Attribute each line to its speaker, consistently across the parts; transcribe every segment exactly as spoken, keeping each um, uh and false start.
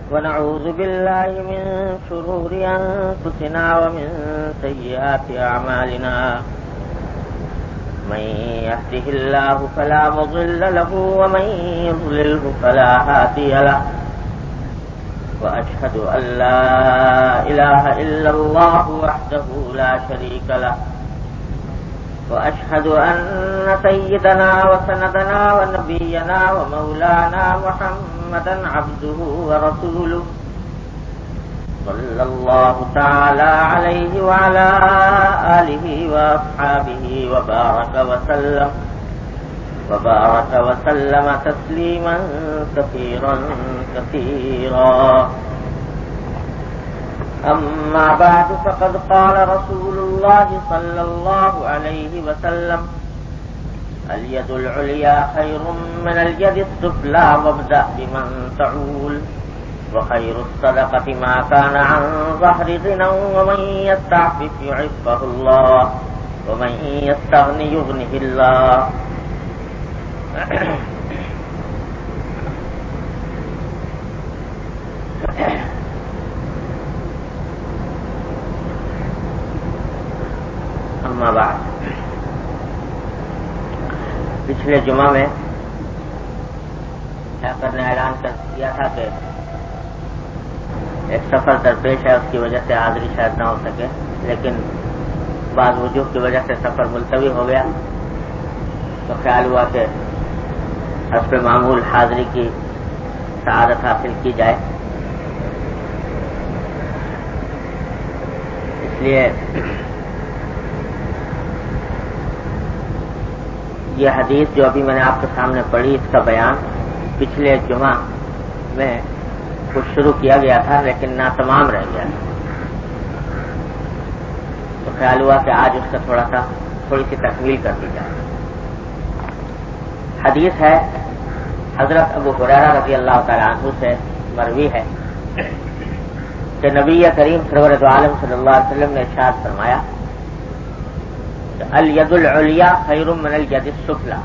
Speaker 1: ونعوذ بالله من شرور أنفسنا ومن سيئات أعمالنا من يهده الله فلا مضل له ومن يضلله فلا هادي له وأشهد أن لا إله إلا الله وحده لا شريك له وأشهد أن سيدنا وسندنا ونبينا ومولانا محمدا عبده ورسوله صلى الله تعالى عليه وعلى آله وأصحابه وبارك وسلم وبارك وسلم تسليما كثيرا كثيرا أما بعد فقد قال رسول الله صلى الله عليه وسلم اليد العليا خير من اليد السفلى وابدأ بمن تعول وخير الصدقة ما كان عن ظهر غنى ومن يستعفف يعفه الله ومن يستغني يغنه الله. اما بعد، پچھلے جمعہ میں سرکار نے اعلان کر دیا تھا کہ ایک سفر درپیش ہے، اس کی وجہ سے حاضری شاید نہ ہو سکے، لیکن بعض وجوہ کی وجہ سے سفر ملتوی ہو گیا تو خیال ہوا کہ حسب معمول حاضری کی سعادت حاصل کی جائے. اس لیے یہ حدیث جو ابھی میں نے آپ کے سامنے پڑھی، اس کا بیان پچھلے جمعہ میں کچھ شروع کیا گیا تھا لیکن ناتمام رہ گیا تھا، تو خیال ہوا کہ آج اس کا تھوڑا سا تھوڑی سی تکمیل کر دی جائے. حدیث ہے حضرت ابو ہریرہ رضی اللہ تعالی عنہ سے مروی ہے کہ نبی کریم سرور دو عالم صلی اللہ علیہ وسلم نے ارشاد فرمایا الید العلیا خیر من الید السفلی.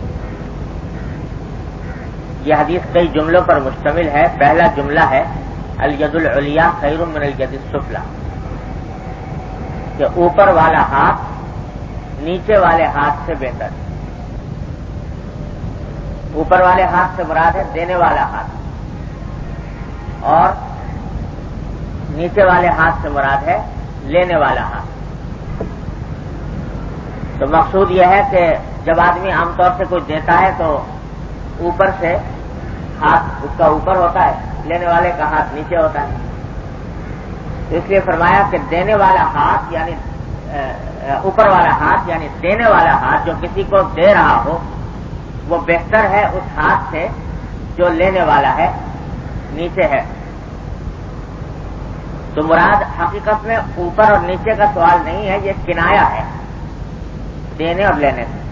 Speaker 1: یہ حدیث کئی جملوں پر مشتمل ہے. پہلا جملہ ہے الید العلیا خیر من الید السفلی، کہ اوپر والا ہاتھ نیچے والے ہاتھ سے بہتر ہے. اوپر والے ہاتھ سے مراد ہے دینے والا ہاتھ، اور نیچے والے ہاتھ سے مراد ہے لینے والا ہاتھ. تو مقصود یہ ہے کہ جب آدمی عام طور سے کوئی دیتا ہے تو اوپر سے ہاتھ اس کا اوپر ہوتا ہے، لینے والے کا ہاتھ نیچے ہوتا ہے. تو اس لیے فرمایا کہ دینے والا ہاتھ یعنی اوپر والا ہاتھ یعنی دینے والا ہاتھ جو کسی کو دے رہا ہو وہ بہتر ہے اس ہاتھ سے جو لینے والا ہے نیچے ہے. تو مراد حقیقت میں اوپر اور نیچے کا سوال نہیں ہے، یہ کنایا ہے دینے اور لینے سے.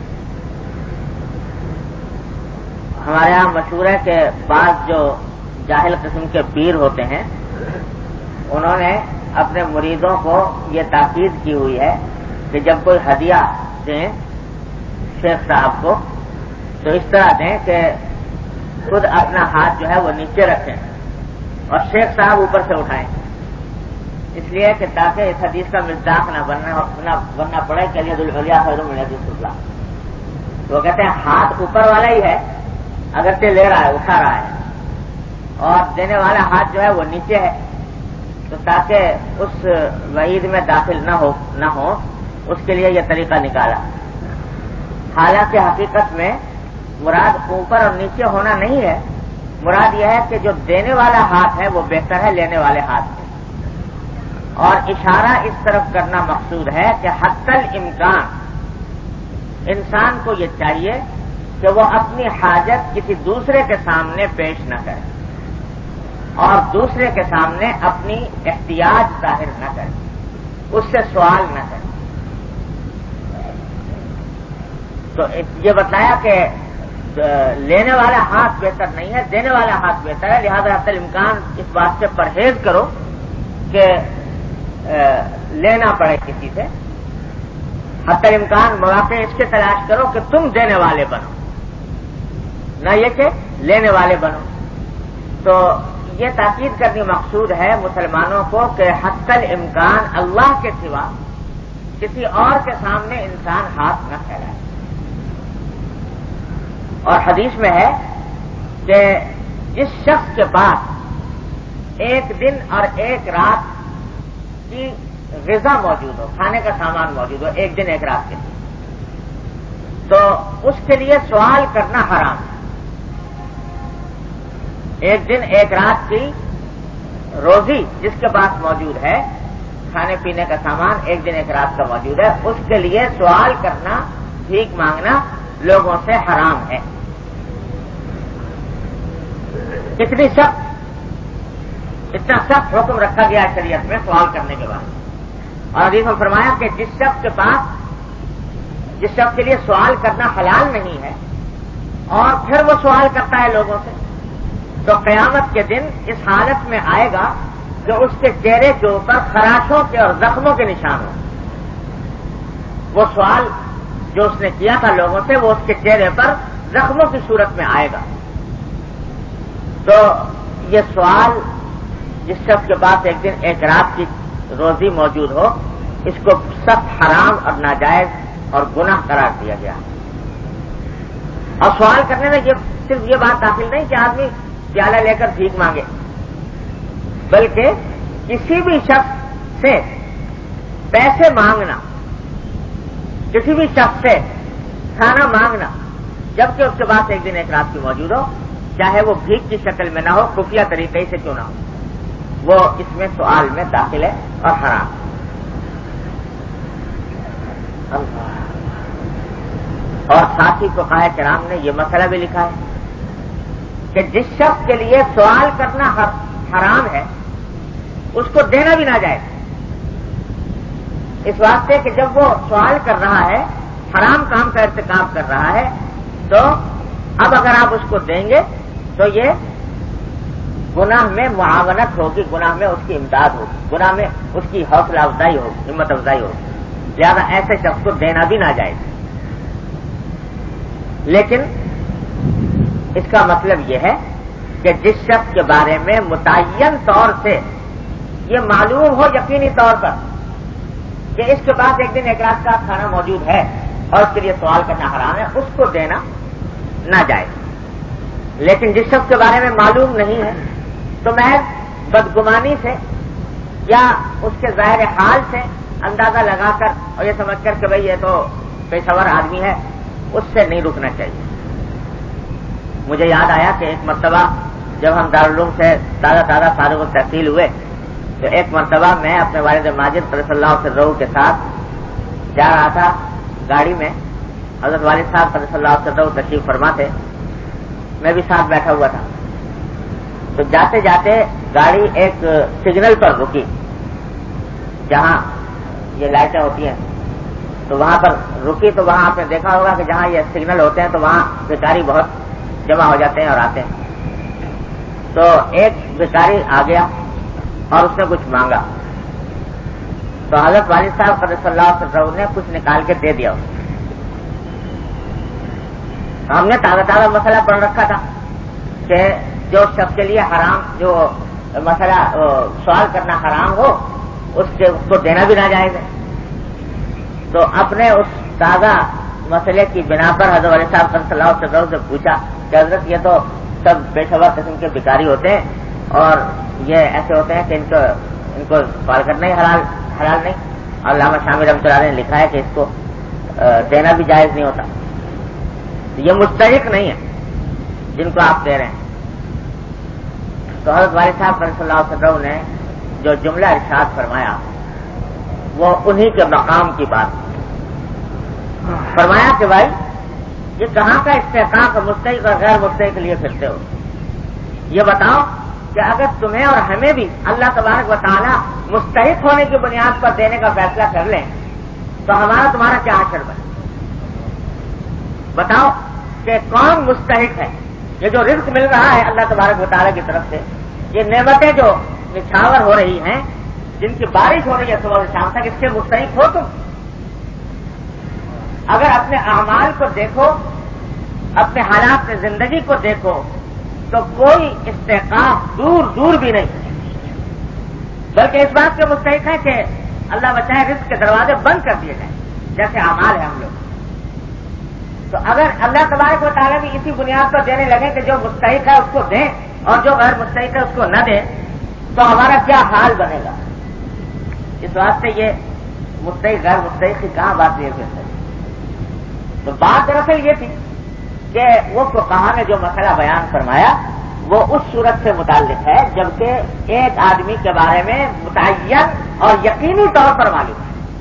Speaker 1: ہمارے یہاں مشہور ہے کہ بعض جو جاہل قسم کے پیر ہوتے ہیں انہوں نے اپنے مریدوں کو یہ تاکید کی ہوئی ہے کہ جب کوئی ہدیہ دیں شیخ صاحب کو تو اس طرح دیں کہ خود اپنا ہاتھ جو ہے وہ نیچے رکھیں اور شیخ صاحب اوپر سے اٹھائیں، اس لیے کہ تاکہ اس حدیث کا مصداق نہ بننا بننا پڑے کہ الید العلیا خیر من الید السفلی. تو وہ کہتے ہیں ہاتھ اوپر والا ہی ہے اگرچہ لے رہا ہے اٹھا رہا ہے، اور دینے والا ہاتھ جو ہے وہ نیچے ہے. تو تاکہ اس وعید میں داخل نہ ہو نہ ہو اس کے لیے یہ طریقہ نکالا. حالانکہ حقیقت میں مراد اوپر اور نیچے ہونا نہیں ہے، مراد یہ ہے کہ جو دینے والا ہاتھ ہے وہ بہتر ہے لینے والے ہاتھ سے. اور اشارہ اس طرف کرنا مقصود ہے کہ حتی الامکان انسان کو یہ چاہیے کہ وہ اپنی حاجت کسی دوسرے کے سامنے پیش نہ کرے اور دوسرے کے سامنے اپنی احتیاج ظاہر نہ کرے، اس سے سوال نہ کرے. تو یہ بتایا کہ لینے والا ہاتھ بہتر نہیں ہے، دینے والا ہاتھ بہتر ہے. لہذا حتی الامکان اس بات سے پرہیز کرو کہ لینا پڑے کسی سے. حتی الامکان مواقع اس کے تلاش کرو کہ تم دینے والے بنو، نہ یہ کہ لینے والے بنو. تو یہ تاکید کرنی مقصود ہے مسلمانوں کو کہ حتی الامکان اللہ کے سوا کسی اور کے سامنے انسان ہاتھ نہ پھیلائے. اور حدیث میں ہے کہ جس شخص کے پاس ایک دن اور ایک رات کی غذا موجود ہو، کھانے کا سامان موجود ہو، ایک دن ایک رات کے لیے، تو اس کے لیے سوال کرنا حرام ہے. ایک دن ایک رات کی روزی جس کے پاس موجود ہے، کھانے پینے کا سامان ایک دن ایک رات کا موجود ہے، اس کے لیے سوال کرنا، بھیک مانگنا لوگوں سے حرام ہے. اتنی سخت اتنا سخت حکم رکھا گیا شریعت میں سوال کرنے کے بعد. اور حدیث میں فرمایا کہ جس شخص کے پاس جس شخص کے لیے سوال کرنا حلال نہیں ہے اور پھر وہ سوال کرتا ہے لوگوں سے، تو قیامت کے دن اس حالت میں آئے گا کہ اس کے چہرے کے اوپر خراشوں کے اور زخموں کے نشان ہوں. وہ سوال جو اس نے کیا تھا لوگوں سے وہ اس کے چہرے پر زخموں کی صورت میں آئے گا. تو یہ سوال جس شخص کے پاس ایک دن ایک رات کی روزی موجود ہو، اس کو سخت حرام اور ناجائز اور گناہ قرار دیا گیا. اور سوال کرنے میں یہ صرف یہ بات داخل نہیں کہ آدمی پیالہ لے کر بھیک مانگے، بلکہ کسی بھی شخص سے پیسے مانگنا، کسی بھی شخص سے کھانا مانگنا، جبکہ اس کے پاس ایک دن ایک رات کی موجود ہو، چاہے وہ بھیک کی شکل میں نہ ہو، خفیہ طریقے سے کیوں نہ ہو، وہ اس میں سوال میں داخل ہے اور حرام. اور ساتھ ہی فقہاء کرام نے یہ مسئلہ بھی لکھا ہے کہ جس شخص کے لیے سوال کرنا حرام ہے اس کو دینا بھی نہ جائے، اس واسطے کہ جب وہ سوال کر رہا ہے، حرام کام کا ارتکاب کر رہا ہے، تو اب اگر آپ اس کو دیں گے تو یہ گناہ میں معاونت ہوگی، گناہ میں اس کی امداد ہوگی، گناہ میں اس کی حوصلہ افزائی ہوگی، ہمت افزائی ہوگی. لہذا ایسے شخص کو دینا بھی نہ جائے. لیکن اس کا مطلب یہ ہے کہ جس شخص کے بارے میں متعین طور سے یہ معلوم ہو یقینی طور پر کہ اس کے پاس ایک دن ایک رات کا کھانا موجود ہے اور اس کے لیے سوال کرنا حرام ہے، اس کو دینا نہ جائے. لیکن جس شخص کے بارے میں معلوم نہیں ہے تو محض بدگمانی سے یا اس کے ظاہر حال سے اندازہ لگا کر اور یہ سمجھ کر کہ بھئی یہ تو پیشہ ور آدمی ہے، اس سے نہیں رکنا چاہیے. مجھے یاد آیا کہ ایک مرتبہ جب ہم دارالعلوم سے تازہ تازہ فارغ التحصیل ہوئے تو ایک مرتبہ میں اپنے والد ماجد قدس اللہ سرہ کے ساتھ جا رہا تھا گاڑی میں. حضرت والد صاحب قدس اللہ سرہ تشریف فرما تھے، میں بھی ساتھ بیٹھا ہوا تھا. تو جاتے جاتے گاڑی ایک سگنل پر رکی جہاں یہ لائٹیں ہوتی ہیں، تو وہاں پر رکی. تو وہاں آپ نے دیکھا ہوگا کہ جہاں یہ سگنل ہوتے ہیں تو وہاں بھکاری بہت جمع ہو جاتے ہیں اور آتے ہیں. تو ایک بھکاری آ گیا اور اس نے کچھ مانگا، تو حضرت والد صاحب قدس اللہ سرہ نے کچھ نکال کے دے دیا. ہم نے تازہ تازہ مسئلہ پڑھ رکھا تھا کہ جو شخص کے لیے حرام، جو مسئلہ سوال کرنا حرام ہو، اس کے اس کو دینا بھی نہ جائز ہے. تو اپنے اس تازہ مسئلے کی بنا پر حضرت والد صاحب قدس اللہ سرہ سے پوچھا کہ حضرت یہ تو سب پیشہ ور قسم کے بھکاری ہوتے ہیں اور یہ ایسے ہوتے ہیں کہ ان کو ان کو سوال کرنا ہی حلال حلال نہیں. اور علامہ شامی رحمۃ اللہ علیہ نے لکھا ہے کہ اس کو دینا بھی جائز نہیں ہوتا. یہ مستحق نہیں ہے جن کو آپ دے رہے ہیں. تو حضرت والد صاحب قدس اللہ سرہ نے جو جملہ ارشاد فرمایا وہ انہی کے مقام کی بات. فرمایا کہ بھائی یہ کہاں کا استحقاق مستحق اور غیر مستحق لیے پھرتے ہو؟ یہ بتاؤ کہ اگر تمہیں اور ہمیں بھی اللہ تبارک و تعالی مستحق ہونے کی بنیاد پر دینے کا فیصلہ کر لیں تو ہمارا تمہارا کیا حشر بنے؟ بتاؤ کہ کون مستحق ہے؟ یہ جو رزق مل رہا ہے اللہ تبارک و تعالی کی طرف سے، یہ نعمتیں جو نچھاور ہو رہی ہیں، جن کی بارش ہو رہی ہے صبح سے شام تک، اس کے مستحق ہو تم؟ اگر اپنے اعمال کو دیکھو، اپنے حالات میں زندگی کو دیکھو تو کوئی استحقاق دور دور بھی نہیں، بلکہ اس بات کے مستحق ہے کہ اللہ بچائے رزق کے دروازے بند کر دیے جائیں، جیسے اعمال ہے ہم لوگ. تو اگر اللہ تبارک و تعالیٰ بھی اسی بنیاد پر دینے لگے کہ جو مستحق ہے اس کو دیں اور جو غیر مستحق ہے اس کو نہ دیں، تو ہمارا کیا حال بنے گا؟ اس واسطے یہ مستحق غیر مستحق کی کہاں بات یہ پھر. تو بات دراصل یہ تھی کہ وہ فقہا نے جو مسئلہ بیان فرمایا وہ اس صورت سے متعلق ہے جبکہ ایک آدمی کے بارے میں متعین اور یقینی طور پر معلوم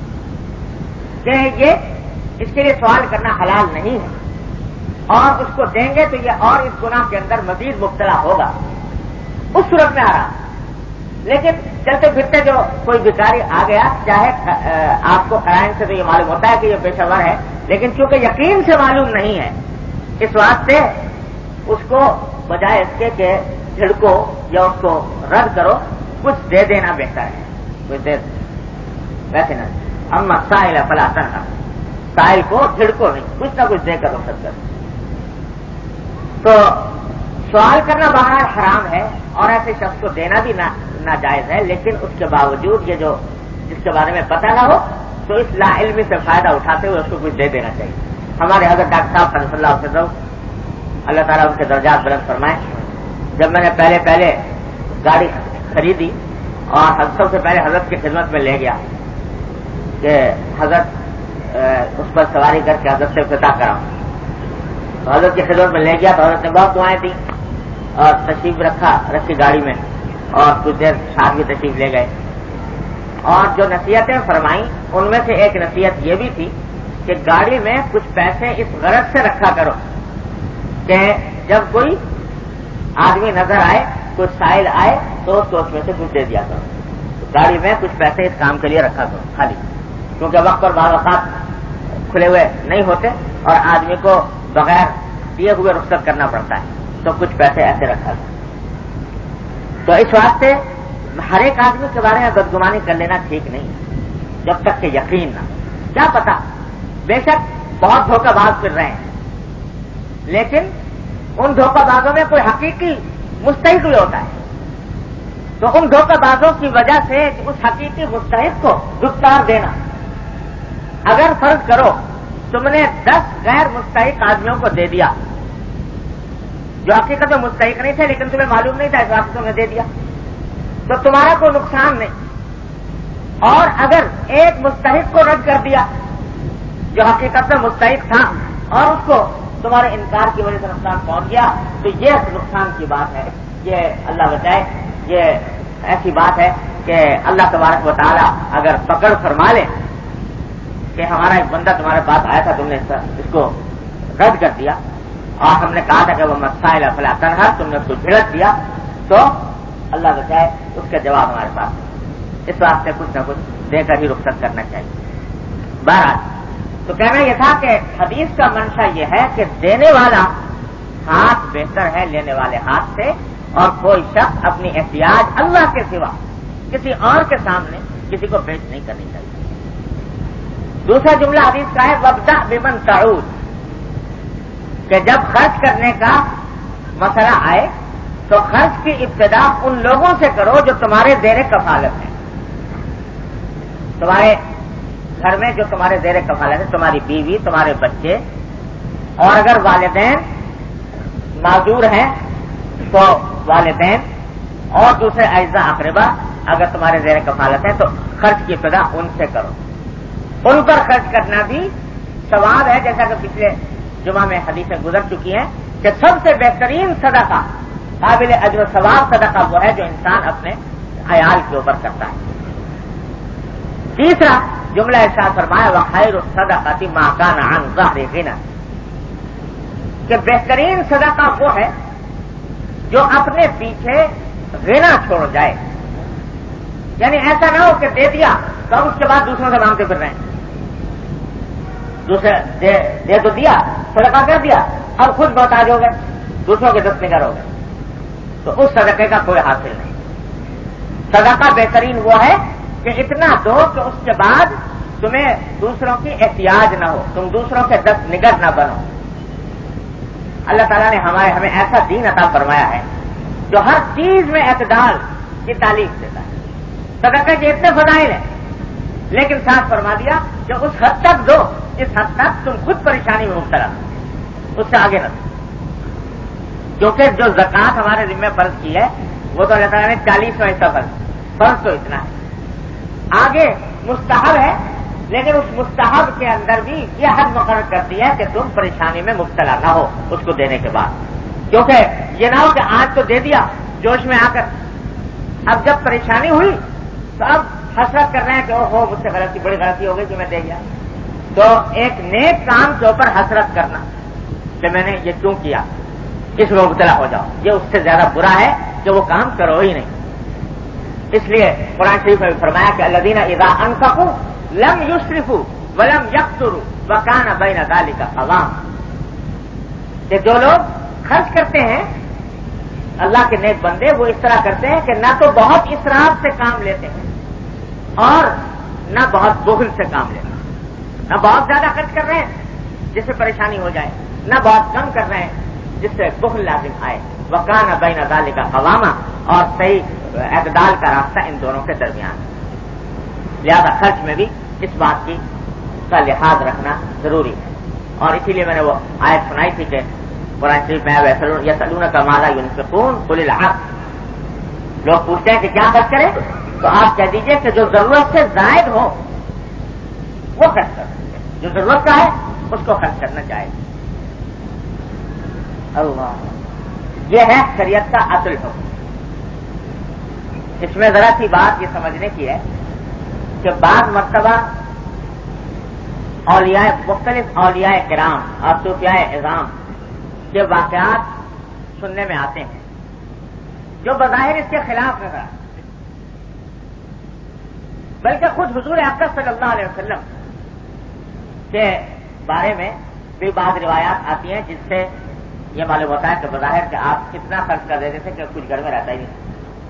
Speaker 1: ہے کہ یہ اس کے لیے سوال کرنا حلال نہیں ہے اور اس کو دیں گے تو یہ اور اس گناہ کے اندر مزید مبتلا ہوگا، اس صورت میں آ رہا. لیکن چلتے پھرتے جو کوئی بیکاری آ گیا، چاہے آپ کو قرائن سے تو یہ معلوم ہوتا ہے کہ یہ پیشہ ور ہے، لیکن چونکہ یقین سے معلوم نہیں ہے اس واسطے اس کو بجائے اس کے کہ جھڑکو یا اس کو رد کرو کچھ دے دینا بہتر ہے. کچھ دے ویسے نہ اما سائل فلا تنہر، سائل کو جھڑکو نہیں، کچھ نہ کچھ دے کر رخصت کر. تو سوال کرنا بہرحال حرام ہے اور ایسے شخص کو دینا بھی ناجائز ہے، لیکن اس کے باوجود یہ جو جس کے بارے میں پتہ نہ ہو تو اس لا علمی سے فائدہ اٹھاتے ہوئے اس کو کچھ دے دینا چاہیے. ہمارے حضرت ڈاکٹر صاحب صلی اللہ علیہ وسلم اللہ تعالیٰ ان کے درجات بلند فرمائے، جب میں نے پہلے پہلے گاڑی خریدی اور حضرت سے پہلے حضرت کی خدمت میں لے گیا کہ حضرت اس پر سواری کر کے حضرت سے افتتاح کراؤں، تو حضرت کی خدمت میں لے گیا تو حضرت نے بہت دعائیں دی اور تشریف رکھا رکھی گاڑی میں اور کچھ دیر ساتھ بھی تشریف لے گئے. اور جو نصیحتیں فرمائیں ان میں سے ایک نصیحت یہ بھی تھی کہ گاڑی میں کچھ پیسے اس غرض سے رکھا کرو کہ جب کوئی آدمی نظر آئے، کوئی سائل آئے تو اس کو اس میں سے کچھ دے دیا کرو. تو گاڑی میں کچھ پیسے اس کام کے لیے رکھا کرو خالی، کیونکہ وقت پر بعض اوقات کھلے ہوئے نہیں ہوتے اور آدمی کو بغیر دیے ہوئے رخصت کرنا پڑتا ہے، تو کچھ پیسے ایسے رکھا کرو. تو اس واسطے ہر ایک آدمی کے بارے میں بدگمانی کر لینا ٹھیک نہیں جب تک کہ یقین نہ. کیا پتا، بے شک بہت دھوکہ باز پھر رہے ہیں، لیکن ان دھوکہ بازوں میں کوئی حقیقی مستحق بھی ہوتا ہے. تو ان دھوکہ بازوں کی وجہ سے اس حقیقی مستحق کو گفتار دینا. اگر فرض کرو تم نے دس غیر مستحق آدمیوں کو دے دیا جو حقیقت میں مستحق نہیں تھے لیکن تمہیں معلوم نہیں تھا اس وقت تم نے دے دیا، تو تمہارا کوئی نقصان نہیں. اور اگر ایک مستحق کو رد کر دیا جو حقیقت میں مستحق تھا اور اس کو تمہارے انکار کی وجہ سے نقصان پہنچ گیا تو یہ نقصان کی بات ہے. یہ اللہ بچائے، یہ ایسی بات ہے کہ اللہ تبارک و تعالی اگر پکڑ فرما لے کہ ہمارا ایک بندہ تمہارے پاس آیا تھا، تم نے اس کو رد کر دیا اور ہم نے کہا تھا کہ وہ مسائل فلا تنہر، تم نے اس کو جھڑک دیا، تو اللہ بچائے اس کا جواب ہمارے پاس. اس واسطے کچھ نہ کچھ دے کر ہی رخصت کرنا چاہیے. بہرحال تو کہنا یہ تھا کہ حدیث کا منشا یہ ہے کہ دینے والا ہاتھ بہتر ہے لینے والے ہاتھ سے، اور کوئی شخص اپنی احتیاج اللہ کے سوا کسی اور کے سامنے کسی کو پیش نہیں کرنی چاہیے. دوسرا جملہ حدیث کا ہے وابدأ بمن تعود، کہ جب خرچ کرنے کا مسئلہ آئے تو خرچ کی ابتدا ان لوگوں سے کرو جو تمہارے زیر کفالت ہیں. تمہارے گھر میں جو تمہارے زیر کفالت ہے، تمہاری بیوی، تمہارے بچے، اور اگر والدین معذور ہیں تو والدین اور دوسرے اعزاء اقربا اگر تمہارے زیر کفالت ہیں تو خرچ کی ابتدا ان سے کرو. ان پر خرچ کرنا بھی ثواب ہے، جیسا کہ پچھلے جمعہ میں حدیثیں گزر چکی ہیں کہ سب سے بہترین صدقہ، قابل اجر و ثواب صدقہ وہ ہے جو انسان اپنے عیال کے اوپر کرتا ہے. تیسرا جملہ ارشاد فرمایا وخیر الصدقۃ ما کان عن ظہر غنی، کہ بہترین صدقہ وہ ہے جو اپنے پیچھے غنا چھوڑ جائے. یعنی ایسا نہ ہو کہ دے دیا تو اب اس کے بعد دوسروں سے مانگتے پھر رہے ہیں. دوسرے دے, دے تو دیا، صدقہ کر دیا، اب خود محتاج ہو گئے، دوسروں کے دست نگر ہو گئے، تو اس صدقے کا کوئی حاصل نہیں. صدقہ بہترین وہ ہے کہ اتنا دو کہ اس کے بعد تمہیں دوسروں کی احتیاج نہ ہو، تم دوسروں کے دست نگر نہ بنو. اللہ تعالیٰ نے ہمارے ہمیں ایسا دین عطا فرمایا ہے جو ہر چیز میں اعتدال کی تعلیم دیتا ہے. صدقہ کے اتنے فضائل ہیں لیکن ساتھ فرما دیا کہ اس حد تک دو جس حد تک تم خود پریشانی میں مبتلا ہو، اس سے آگے نہ دو. کیونکہ جو زکوٰۃ ہمارے ذمہ فرض کی ہے وہ تو اللہ تعالیٰ نے چالیسواں حصہ فرض فرض تو اتنا ہے. آگے مستحب ہے لیکن اس مستحب کے اندر بھی یہ حد مقرر کرتی ہے کہ تم پریشانی میں مبتلا نہ ہو اس کو دینے کے بعد. کیونکہ یہ نہ ہو کہ آج تو دے دیا جوش میں آ کر، اب جب پریشانی ہوئی تو اب حسرت کر رہے ہیں کہ او ہو مجھ سے غلطی بڑی غلطی ہو گئی کہ میں دے گیا. تو ایک نیک کام کے اوپر حسرت کرنا کہ میں نے یہ کیوں کیا، اس میں مبتلا ہو جاؤ، یہ اس سے زیادہ برا ہے کہ وہ کام کرو ہی نہیں. اس لیے قرآن شریف میں فرمایا کہ الذین اذا انفقوا لم یسرفوا ولم یقتروا وکان بین ذلک قواما، کہ جو لوگ خرچ کرتے ہیں اللہ کے نیک بندے وہ اس طرح کرتے ہیں کہ نہ تو بہت اسراف سے کام لیتے ہیں اور نہ بہت بخل سے کام لیتے ہیں. نہ بہت زیادہ خرچ کر رہے ہیں جس سے پریشانی ہو جائے، نہ بہت کم کر رہے ہیں جس سے بخل لازم آئے. وکان بین ذلک قواما، اور صحیح اعتدال کا راستہ ان دونوں کے درمیان. لہذا خرچ میں بھی اس بات کی کا لحاظ رکھنا ضروری ہے. اور اسی لیے میں نے وہ آیت سنائی تھی کہ قرآن شریف میں یسألونک ماذا ینفقون قل العفو، لوگ پوچھتے ہیں کہ کیا خرچ کریں تو آپ کہہ دیجئے کہ جو ضرورت سے زائد ہو وہ خرچ کر سکتے ہیں، جو ضرورت کا ہے اس کو خرچ کرنا چاہیے. اللہ، یہ ہے شریعت کا اصل حکم. اس میں ذرا سی بات یہ سمجھنے کی ہے کہ بعض مرتبہ اولیاء مختلف اولیاء کرام اور صوفیاء اعظام کے واقعات سننے میں آتے ہیں جو بظاہر اس کے خلاف نظر آتے ہیں، بلکہ خود حضور اقدس صلی اللہ علیہ وسلم کے بارے میں بھی بعض روایات آتی ہیں جس سے یہ معلوم ہوتا ہے کہ بظاہر کہ آپ کتنا خرچ کر دیتے تھے کہ کچھ گھر میں رہتا ہی نہیں.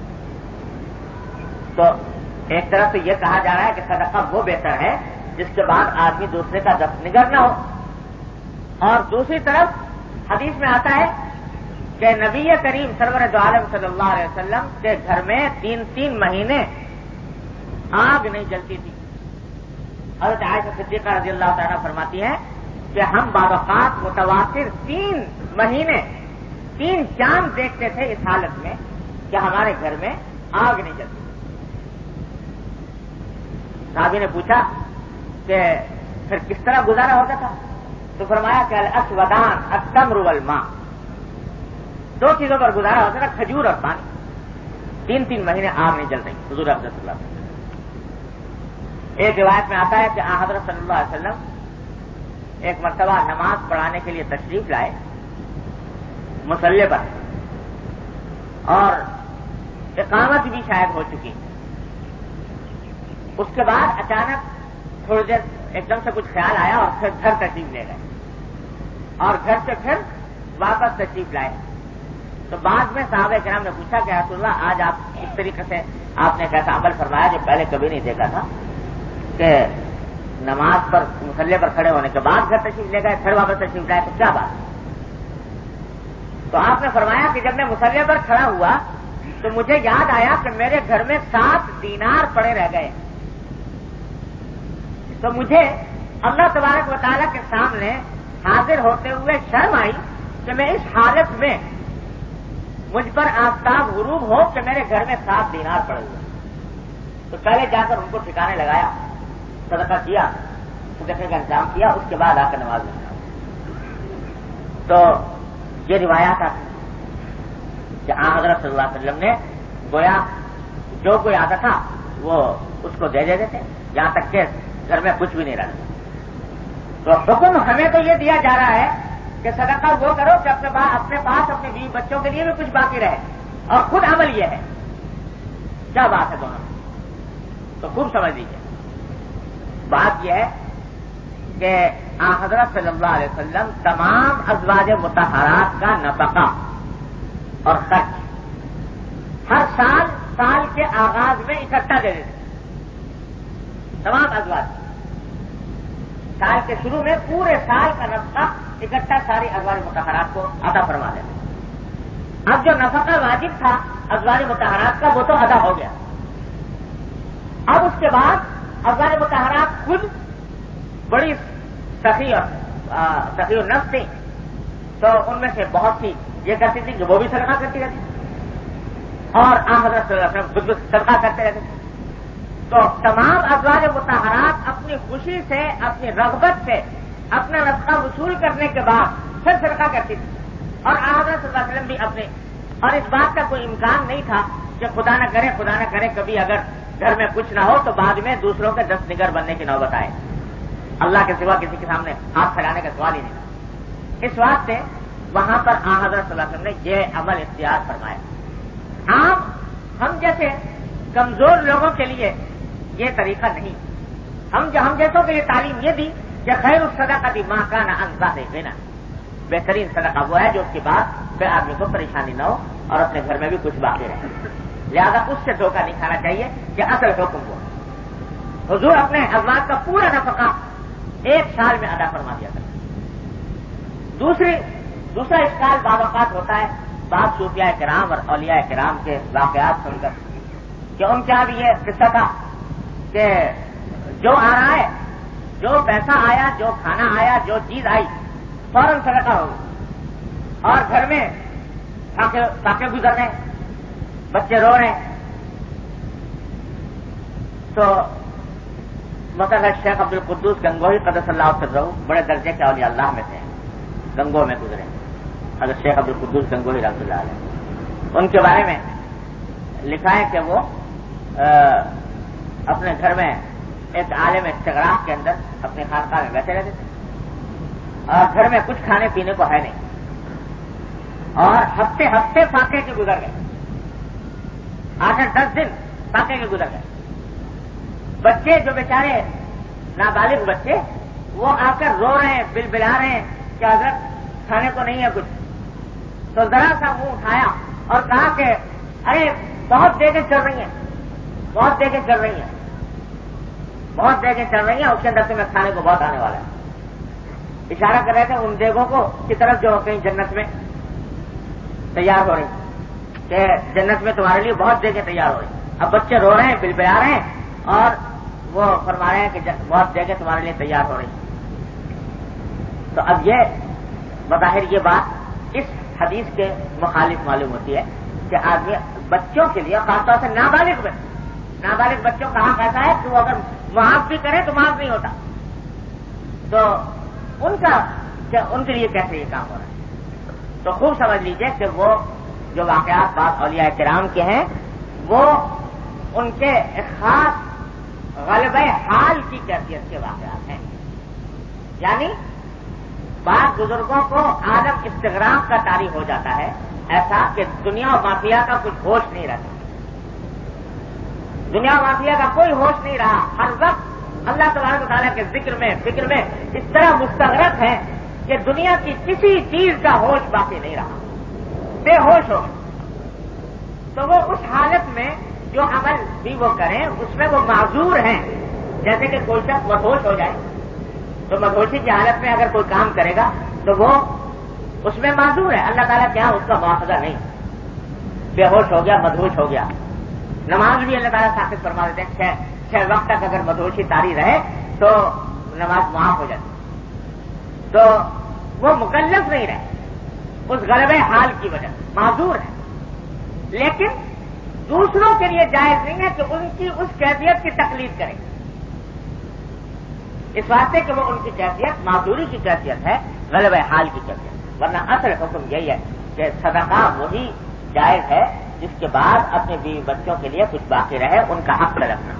Speaker 1: تو ایک طرف تو یہ کہا جا رہا ہے کہ صدقہ وہ بہتر ہے جس کے بعد آدمی دوسرے کا دست نگر نہ ہو، اور دوسری طرف حدیث میں آتا ہے کہ نبی کریم سرور دو عالم صلی اللہ علیہ وسلم کے گھر میں تین تین مہینے آگ نہیں جلتی تھی. حضرت عائشہ صدیقہ رضی اللہ تعالیٰ فرماتی ہیں کہ ہم بعض اوقات متواتر تین مہینے تین چاند دیکھتے تھے اس حالت میں کہ ہمارے گھر میں آگ نہیں جلتی. صحابی نے پوچھا کہ پھر کس طرح گزارا ہوتا تھا تو فرمایا کہ الاسودان التمر والماء، دو چیزوں پر گزارا ہوتا تھا، کھجور اور پانی. تین تین مہینے آگ نہیں جل رہی حضور اقدس صلی اللہ علیہ وسلم. ایک روایت میں آتا ہے کہ آن حضرت صلی اللہ علیہ وسلم ایک مرتبہ نماز پڑھانے کے لیے تشریف لائے مصلی پر، اور اقامت بھی شاید ہو چکی. اس کے بعد اچانک تھوڑی دیر ایک دم سے کچھ خیال آیا اور پھر گھر تشریف لے گئے اور گھر سے پھر واپس تشریف لائے. تو بعد میں صحابہ کرام نے پوچھا کہ رسول اللہ آج آپ اس طریقے سے آپ نے کیسا عمل فرمایا جو پہلے کبھی نہیں دیکھا تھا کہ نماز پر مصلی پر کھڑے ہونے کے بعد گھر تشریف لے گئے پھر واپس تشریف لائے، تو کیا بات؟ تو آپ نے فرمایا کہ جب میں مصلی پر کھڑا ہوا تو مجھے یاد آیا کہ میرے گھر میں سات دینار پڑے رہ گئے، تو مجھے اللہ تبارک و تعالیٰ کے سامنے حاضر ہوتے ہوئے شرم آئی کہ میں اس حالت میں مجھ پر آفتاب غروب ہو کہ میرے گھر میں سات دینار پڑے ہوئے. تو پہلے جا کر ان کو ٹھکانے لگایا، صدقہ کیا، صدقے کا انتظام کیا، اس کے بعد آ کر نماز میں. تو یہ روایات آتی کہ آن حضرت صلی اللہ علیہ وسلم نے گویا جو کوئی آتا تھا وہ اس کو دے دیتے تھے یہاں تک کہ گھر میں کچھ بھی نہیں رہتا. تو حکم ہمیں تو یہ دیا جا رہا ہے کہ صدقہ وہ کرو کہ اپنے اپنے پاس اپنے بیوی بچوں کے لیے بھی کچھ باقی رہے، اور خود عمل یہ ہے. کیا بات ہے دونوں؟ تو خوب سمجھ لیجیے. بات یہ ہے کہ آن حضرت صلی اللہ علیہ وسلم تمام ازواج مطہرات کا نفقہ اور خرچ ہر سال سال کے آغاز میں اکٹھا دے دیتے. تمام ازواج سال کے شروع میں پورے سال کا نفقہ اکٹھا ساری ازواج مطہرات کو عطا فرما دیتے. اب جو نفقہ واجب تھا ازواج مطہرات کا وہ تو ادا ہو گیا. اب اس کے بعد ازواج مطہرات خود بڑی سخی اور سخی اور نفس تھی، تو ان میں سے بہت سی یہ کرتی تھی کہ وہ بھی صدقہ کرتی رہتی اور آن حضرت صلی اللہ علیہ وسلم خود بھی صدقہ کرتے رہتے تھے. تو تمام ازواج مطہرات اپنی خوشی سے اپنی رغبت سے اپنا نفقہ وصول کرنے کے بعد پھر صدقہ کرتی تھی، اور آن حضرت صلی اللہ علیہ وسلم بھی اپنے. اور اس بات کا کوئی امکان نہیں تھا کہ خدا نہ کرے خدا نہ کرے کبھی اگر گھر میں کچھ نہ ہو تو بعد میں دوسروں کے دست نگر بننے کی نوبت آئے. اللہ کے سوا کسی کے سامنے ہاتھ پھیلانے کا سوال ہی نہیں تھا. اس واسطے وہاں پر آن حضرت صلی اللہ علیہ وسلم نے یہ عمل اختیار فرمایا. عام ہم جیسے کمزور لوگوں کے لیے یہ طریقہ نہیں. ہم جو ہم جیسوں کے لیے تعلیم یہ دی کہ خیر الصدقۃ ما کان عن ظاہر غنی، بہترین صدقہ وہ ہے جو اس کے بعد پھر آدمی کو پریشانی نہ ہو اور اپنے گھر میں بھی کچھ باقی رہے. لہذا اس سے دھوکہ نہیں کھانا چاہیے کہ اصل حکم وہ. حضور اپنے ازواج کا پورا نفقہ ایک سال میں ادا فرما دیا تھا. دوسری دوسرا اشکال بعض اوقات ہوتا ہے بعض صوفیاء کرام اور اولیاء کرام کے واقعات سن کر کہ ان کا بھی یہ قصہ تھا کہ جو آ رہا ہے، جو پیسہ آیا، جو کھانا آیا، جو چیز آئی فوراً صدقہ ہو، اور گھر میں فاقے گزر رہے ہیں، بچے رو رہے ہیں. تو مثلا شیخ عبد القدوس گنگوہی قدس اللہ سرہ بڑے درجے کے اولیاء اللہ میں تھے، گنگو میں گزرے حضرت شیخ عبد القدوس گنگوہی رحمۃ اللہ علیہ. ان کے بارے میں لکھا ہے کہ وہ اپنے گھر میں ایک عالم استغراق کے اندر اپنے خانقاہ میں بیٹھے رہتے تھے اور گھر میں کچھ کھانے پینے کو ہے نہیں، اور ہفتے ہفتے فاقے کے گزر گئے، آٹھ دس دن فاقے کے گزر گئے. بچے جو بیچارے نابالغ بچے وہ آ کر رو رہے ہیں، بل بلا رہے ہیں کہ حضرت کھانے کو نہیں ہے کچھ. تو ذرا سا منہ اٹھایا اور کہا کہ ارے بہت دیگیں چل رہی ہیں، بہت دیگیں چل رہی ہیں، بہت دیگیں چل رہی ہیں، اس کے اندر سے میں کھانے کو بہت آنے والا ہے. اشارہ کر رہے تھے ان دیگوں کو کی طرف جو کہیں جنت میں تیار ہو رہی کہ جنت میں تمہارے لیے بہت دیگیں تیار ہو رہی. اب بچے رو رہے ہیں، بل بلا رہے ہیں اور وہ فرما رہے ہیں کہ بہت دیگیں تمہارے لیے تیار ہو رہی. تو اب یہ بظاہر یہ بات اس حدیث کے مخالف معلوم ہوتی ہے کہ آدمی بچوں کے لیے خاص طور سے نابالغ بچے نابالغ بچوں کا حق ایسا ہے کہ وہ اگر معاف بھی کرے تو معاف نہیں ہوتا. تو ان کا ان کے لیے کیسے یہ کام ہو رہا ہے؟ تو خوب سمجھ لیجئے کہ وہ جو واقعات بعض اولیاء کرام کے ہیں وہ ان کے خاص غلبہ حال کی کیفیت کے واقعات ہیں. یعنی بعض بزرگوں کو عالم استغراق کا طاری ہو جاتا ہے ایسا کہ دنیا و مافیا کا کچھ ہوش نہیں رہتا. دنیا و مافیا کا کوئی ہوش نہیں رہا، ہر وقت اللہ تبارک و تعالیٰ کے ذکر میں فکر میں اس طرح مستغرق ہے کہ دنیا کی کسی چیز کا ہوش باقی نہیں رہا، بے ہوش ہو. تو وہ اس حالت میں جو عمل بھی وہ کریں اس میں وہ معذور ہیں. جیسے کہ کوئی شخص مدہوش ہو جائے تو مدہوشی کی حالت میں اگر کوئی کام کرے گا تو وہ اس میں معذور ہے، اللہ تعالیٰ کیا اس کا مواخذہ نہیں. بے ہوش ہو گیا، مدہوش ہو گیا، نماز بھی اللہ تعالیٰ ثابت فرما دیتے ہیں چھ چھ وقت تک اگر مدہوشی طاری رہے تو نماز معاف ہو جاتی. تو وہ مکلف نہیں رہے اس غلبہ حال کی وجہ سے، معذور ہے. لیکن دوسروں کے لیے جائز نہیں ہے کہ ان کی اس کیفیت کی تقلید کریں، اس واسطے کہ وہ ان کی کیفیت معذوری کی کیفیت ہے، غلبہ حال کی کیفیت. ورنہ اصل حکم یہی ہے کہ صدقہ وہی جائز ہے جس کے بعد اپنے بیوی بچوں کے لیے کچھ باقی رہے، ان کا حق رکھنا.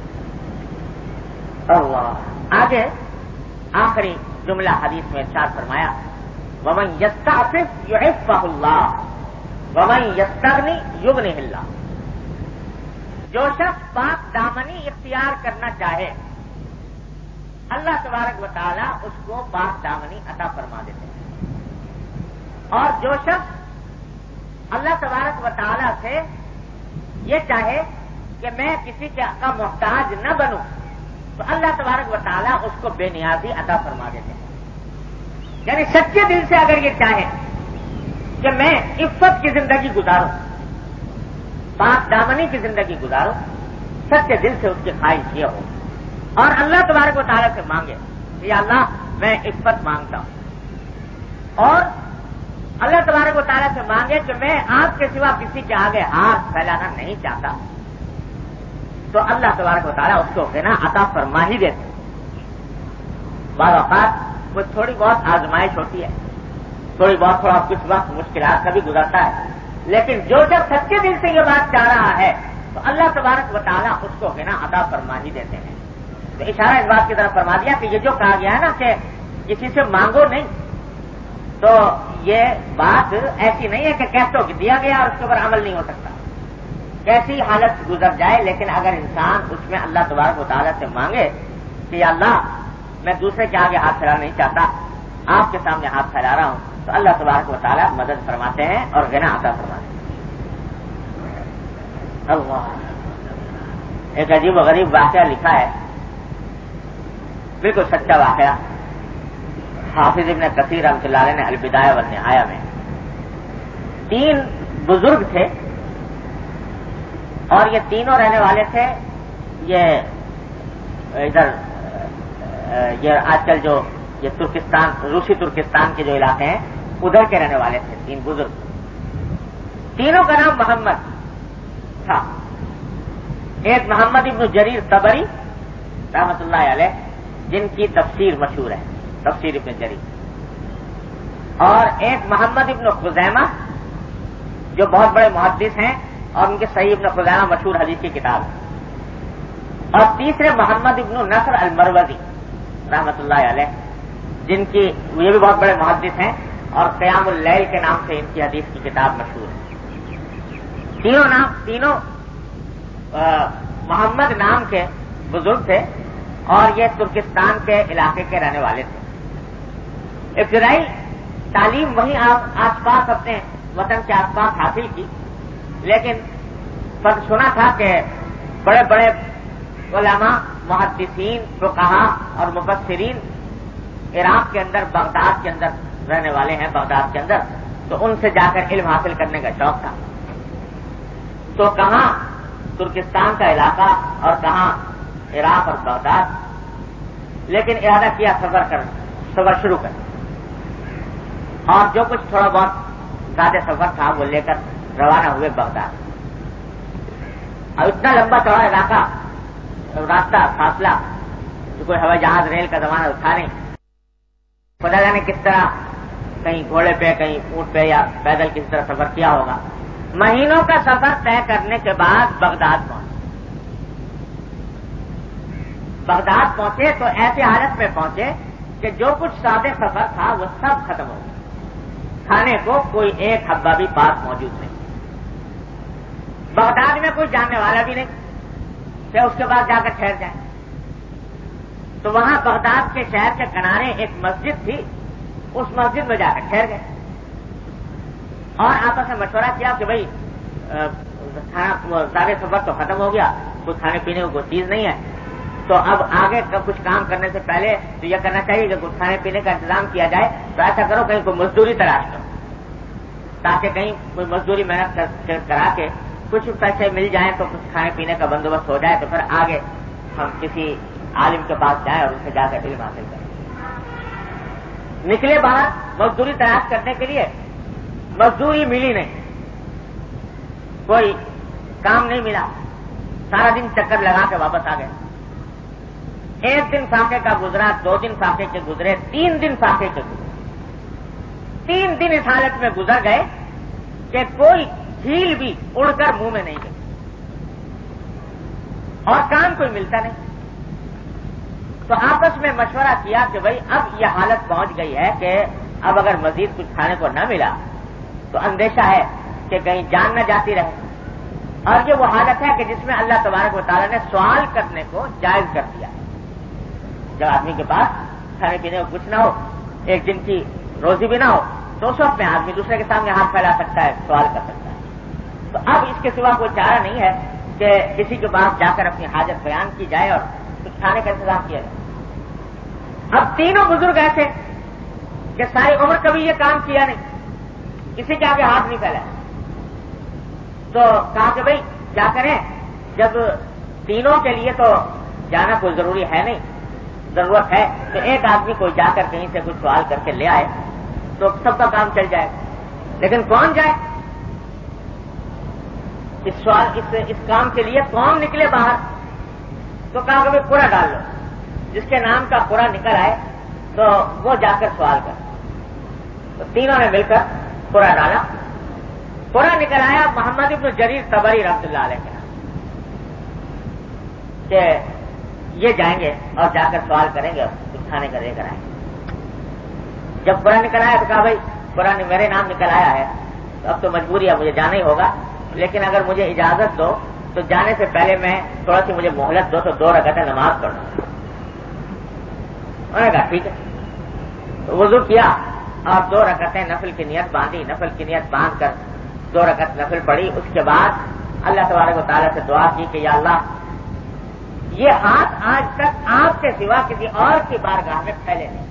Speaker 1: اللہ آگے آخری جملہ حدیث میں ارشاد فرمایا وَمَن يَسْتَعْفِفْ يُعِفَّهُ اللَّهُ وَمَن يَسْتَغْنِ يُغْنِهِ اللَّهُ. جو شخص پاک دامنی اختیار کرنا چاہے اللہ تبارک و تعالی اس کو پاک دامنی عطا فرما دیتے ہیں. اور جو شخص اللہ تبارک و تعالی سے یہ چاہے کہ میں کسی کا محتاج نہ بنوں تو اللہ تبارک و تعالی اس کو بے نیازی عطا فرما دیتے ہیں. یعنی سچے دل سے اگر یہ چاہے کہ میں عفت کی زندگی گزاروں، پاک دامنی کی زندگی گزاروں، سچے دل سے اس کی خواہش یہ ہو اور اللہ تبارک و تعالیٰ سے مانگے کہ یا اللہ میں عفت مانگتا ہوں، اور اللہ تبارک و تعالیٰ سے مانگے کہ میں آپ کے سوا کسی کے آگے ہاتھ پھیلانا نہیں چاہتا، تو اللہ تبارک و تعالیٰ اس کو غنا عطا فرما ہی دیتے۔ بعض اوقات وہ تھوڑی بہت آزمائش ہوتی ہے، تھوڑی بہت تھوڑا کچھ وقت مشکلات کا بھی گزرتا ہے، لیکن جو شخص سچے دل سے یہ بات چاہ رہا ہے تو اللہ تبارک و تعالیٰ اس کو غنا عطا فرما ہی دیتے ہیں۔ تو اشارہ اس بات کی طرف فرما دیا کہ یہ جو کہا گیا ہے نا کہ کسی سے مانگو نہیں، تو یہ بات ایسی نہیں ہے کہ کہتوں کہ دیا گیا اور اس کے اوپر عمل نہیں ہو سکتا، کیسی حالت گزر جائے، لیکن اگر انسان اس میں اللہ تبارک و تعالیٰ سے مانگے کہ یا اللہ میں دوسرے کے آگے ہاتھ پھیلانا نہیں چاہتا، آپ کے سامنے ہاتھ پھیلا رہا ہوں، تو اللہ تبارک و تعالیٰ مدد فرماتے ہیں اور غنا عطا فرماتے ہیں۔ اللہ، ایک عجیب و غریب واقعہ لکھا ہے، بالکل سچا واقعہ، حافظ ابن کثیر رحمۃ اللہ علیہ نے البدایہ والنہایہ میں۔ تین بزرگ تھے اور یہ تینوں رہنے والے تھے یہ ادھر یہ آج کل جو یہ ترکستان، روسی ترکستان کے جو علاقے ہیں ادھر کے رہنے والے تھے، تین بزرگ، تینوں کا نام محمد تھا۔ ایک محمد ابن جریر طبری رحمۃ اللہ علیہ جن کی تفسیر مشہور ہے، تفسیر ابن جریر، اور ایک محمد ابن خزیمہ جو بہت بڑے محدث ہیں اور ان کے صحیح ابن خزیمہ مشہور حدیث کی کتاب ہے، اور تیسرے محمد ابن نصر المروزی رحمۃ اللہ علیہ جن کی یہ بھی بہت بڑے محدث ہیں اور قیام اللیل کے نام سے ان کی حدیث کی کتاب مشہور ہے۔ تینوں نام تینوں محمد نام کے بزرگ تھے اور یہ ترکستان کے علاقے کے رہنے والے تھے۔ ابتدائی تعلیم وہیں آس پاس اپنے وطن کے آس پاس حاصل کی، لیکن پر سنا تھا کہ بڑے بڑے علماء، محدثین، فقہاء اور مفسرین عراق کے اندر، بغداد کے اندر رہنے والے ہیں، بغداد کے اندر، تو ان سے جا کر علم حاصل کرنے کا شوق تھا۔ تو کہاں ترکستان کا علاقہ اور کہاں عراق اور بغداد، لیکن ارادہ کیا سفر کر سفر شروع کر، اور جو کچھ تھوڑا بہت زیادہ سفر تھا وہ لے کر روانہ ہوئے بغداد۔ اور اتنا لمبا چوڑا علاقہ، راستہ، فاصلہ، جو کوئی ہوائی جہاز ریل کا زمانہ تھا نہیں، خدا جانے کس طرح کہیں گھوڑے پہ، کہیں اونٹ پہ یا پیدل کسی طرح سفر کیا ہوگا۔ مہینوں کا سفر طے کرنے کے بعد بغداد پہنچے۔ بغداد پہنچے تو ایسی حالت میں پہنچے کہ جو کچھ سادے سفر تھا وہ سب ختم ہو گیا، کھانے کو کوئی ایک حبہ بھی پاس موجود نہیں، بغداد میں کوئی جاننے والا بھی نہیں کہ اس کے بعد جا کر ٹھہر جائیں۔ تو وہاں بغداد کے شہر کے کنارے ایک مسجد تھی، اس مسجد میں جا کر ٹھہر گئے اور آپس میں مشورہ کیا کہ بھائی زیادہ سفر تو ختم ہو گیا، کوئی کھانے پینے کو کوئی چیز نہیں ہے، تو اب آگے کا کچھ کام کرنے سے پہلے تو یہ کرنا چاہیے کہ کچھ کھانے پینے کا انتظام کیا جائے۔ تو ایسا کرو کہیں کوئی مزدوری تلاش کرو تاکہ کہیں کوئی مزدوری محنت کرا کے کچھ پیسے مل جائیں تو کچھ کھانے پینے کا بندوبست ہو جائے، تو پھر آگے ہم کسی عالم کے پاس جائیں اور ان سے جا کر علم حاصل کریں۔ نکلے باہر مزدوری تلاش کرنے کے لیے، مزدوری ملی نہیں، کوئی کام نہیں ملا، سارا دن چکر لگا کے واپس آ گئے۔ ایک دن فاقے کا گزرا، دو دن فاقے کے گزرے، تین دن فاقے کے گزرے، تین دن اس حالت میں گزر گئے کہ کوئی جھیل بھی اڑ کر منہ میں نہیں گئی اور کام کوئی ملتا نہیں۔ تو آپس میں مشورہ کیا کہ بھائی اب یہ حالت پہنچ گئی ہے کہ اب اگر مزید کچھ کھانے کو نہ ملا تو اندیشہ ہے کہ کہیں جان نہ جاتی رہے، اور یہ وہ حالت ہے کہ جس میں اللہ تبارک و تعالیٰ نے سوال کرنے کو جائز کر دیا ہے۔ جب آدمی کے پاس کھانے پینے کو کچھ نہ ہو، ایک دن کی روزی بھی نہ ہو، تو اس وقت میں آدمی دوسرے کے سامنے ہاتھ پھیلا سکتا ہے، سوال کر سکتا ہے۔ تو اب اس کے سوا کوئی چارہ نہیں ہے کہ کسی کے پاس جا کر اپنی حاجت بیان کی جائے اور کچھ کھانے کا انتظام کیا جائے۔ اب تینوں بزرگ ایسے کہ ساری عمر کبھی یہ کام کیا نہیں, کسی کے آگے ہاتھ نہیں پھیلایا. تو کہا کہ بھائی کیا کریں, جب تینوں کے لیے تو جانا کوئی ضروری ہے نہیں, ضرورت ہے تو ایک آدمی کوئی جا کر کہیں سے کچھ سوال کر کے لے آئے تو سب کا کام چل جائے. لیکن کون جائے اس سوال اس, اس کام کے لیے, کون نکلے باہر؟ تو کہا کہ بھائی قرعہ ڈال لو, جس کے نام کا قرعہ نکل آئے تو وہ جا کر سوال کر. تو تینوں نے مل کر قرعہ ڈالا, قرعہ نکل آیا محمد ابن جریر طبری رحمۃ اللہ علیہ کے نام کہ یہ جائیں گے اور جا کر سوال کریں گے اور کچھ کھانے کا دے کر آئیں گے. جب قرعہ نکل آیا تو کہا بھائی قرعہ میرے نام نکل آیا ہے تو اب تو مجبوری ہے, مجھے جانا ہی ہوگا, لیکن اگر مجھے اجازت دو تو جانے سے پہلے میں تھوڑا سی مجھے مہلت دو تو دو رکعتیں نماز پڑھوں. انہوں نے کہا ٹھیک ہے. تو وضو کیا اور دو رکعتیں نفل کی نیت باندھی, نفل کی نیت باندھ کر دو رکعت نفل پڑھی. اس کے بعد اللہ تبارک و تعالیٰ سے دعا کی کہ یا اللہ یہ ہاتھ آج تک آپ کے سوا کسی اور کی بارگاہ میں پھیلے نہیں,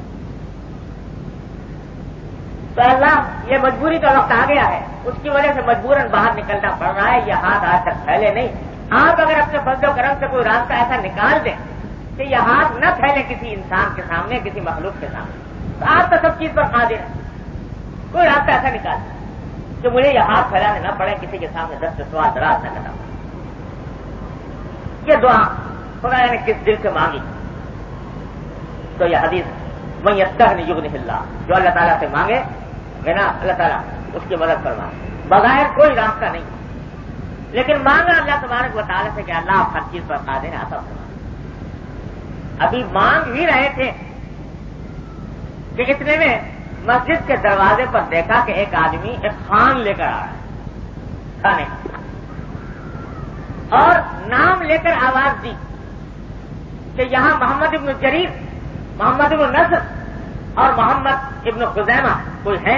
Speaker 1: تو اللہ یہ مجبوری کا وقت آ گیا ہے, اس کی وجہ سے مجبوراً باہر نکلنا پڑ رہا ہے, یہ ہاتھ آج تک پھیلے نہیں. آپ اگر اپنے فضل و کرم سے کوئی راستہ ایسا نکال دیں کہ یہ ہاتھ نہ پھیلے کسی انسان کے سامنے, کسی مخلوق کے سامنے, تو آپ تو سب چیز پر قادر ہیں. کوئی راستہ ایسا نکال دیں کہ مجھے یہ ہاتھ پھیلانے نہ پڑے, کسی کے سامنے دست سوال دراز نہ کرنا پڑے. یہ دعا خدا نے کس دل سے مانگی تو یہ حدیث من یستغنی یغنہ اللہ, جو اللہ تعالیٰ سے مانگے بنا اللہ تعالیٰ اس کی مدد فرما, بغیر کوئی راستہ نہیں. لیکن مانگا اللہ تبارک و تعالیٰ سے کہ اللہ آپ ہر چیز پر قادر ہیں, عطا فرما. ابھی مانگ ہی رہے تھے کہ اتنے میں مسجد کے دروازے پر دیکھا کہ ایک آدمی ایک خوان لے کر آ رہا ہے کھانے کا, اور نام لے کر آواز دی کہ یہاں محمد ابن جریر, محمد ابن نصر اور محمد ابن خزیمہ کوئی ہے.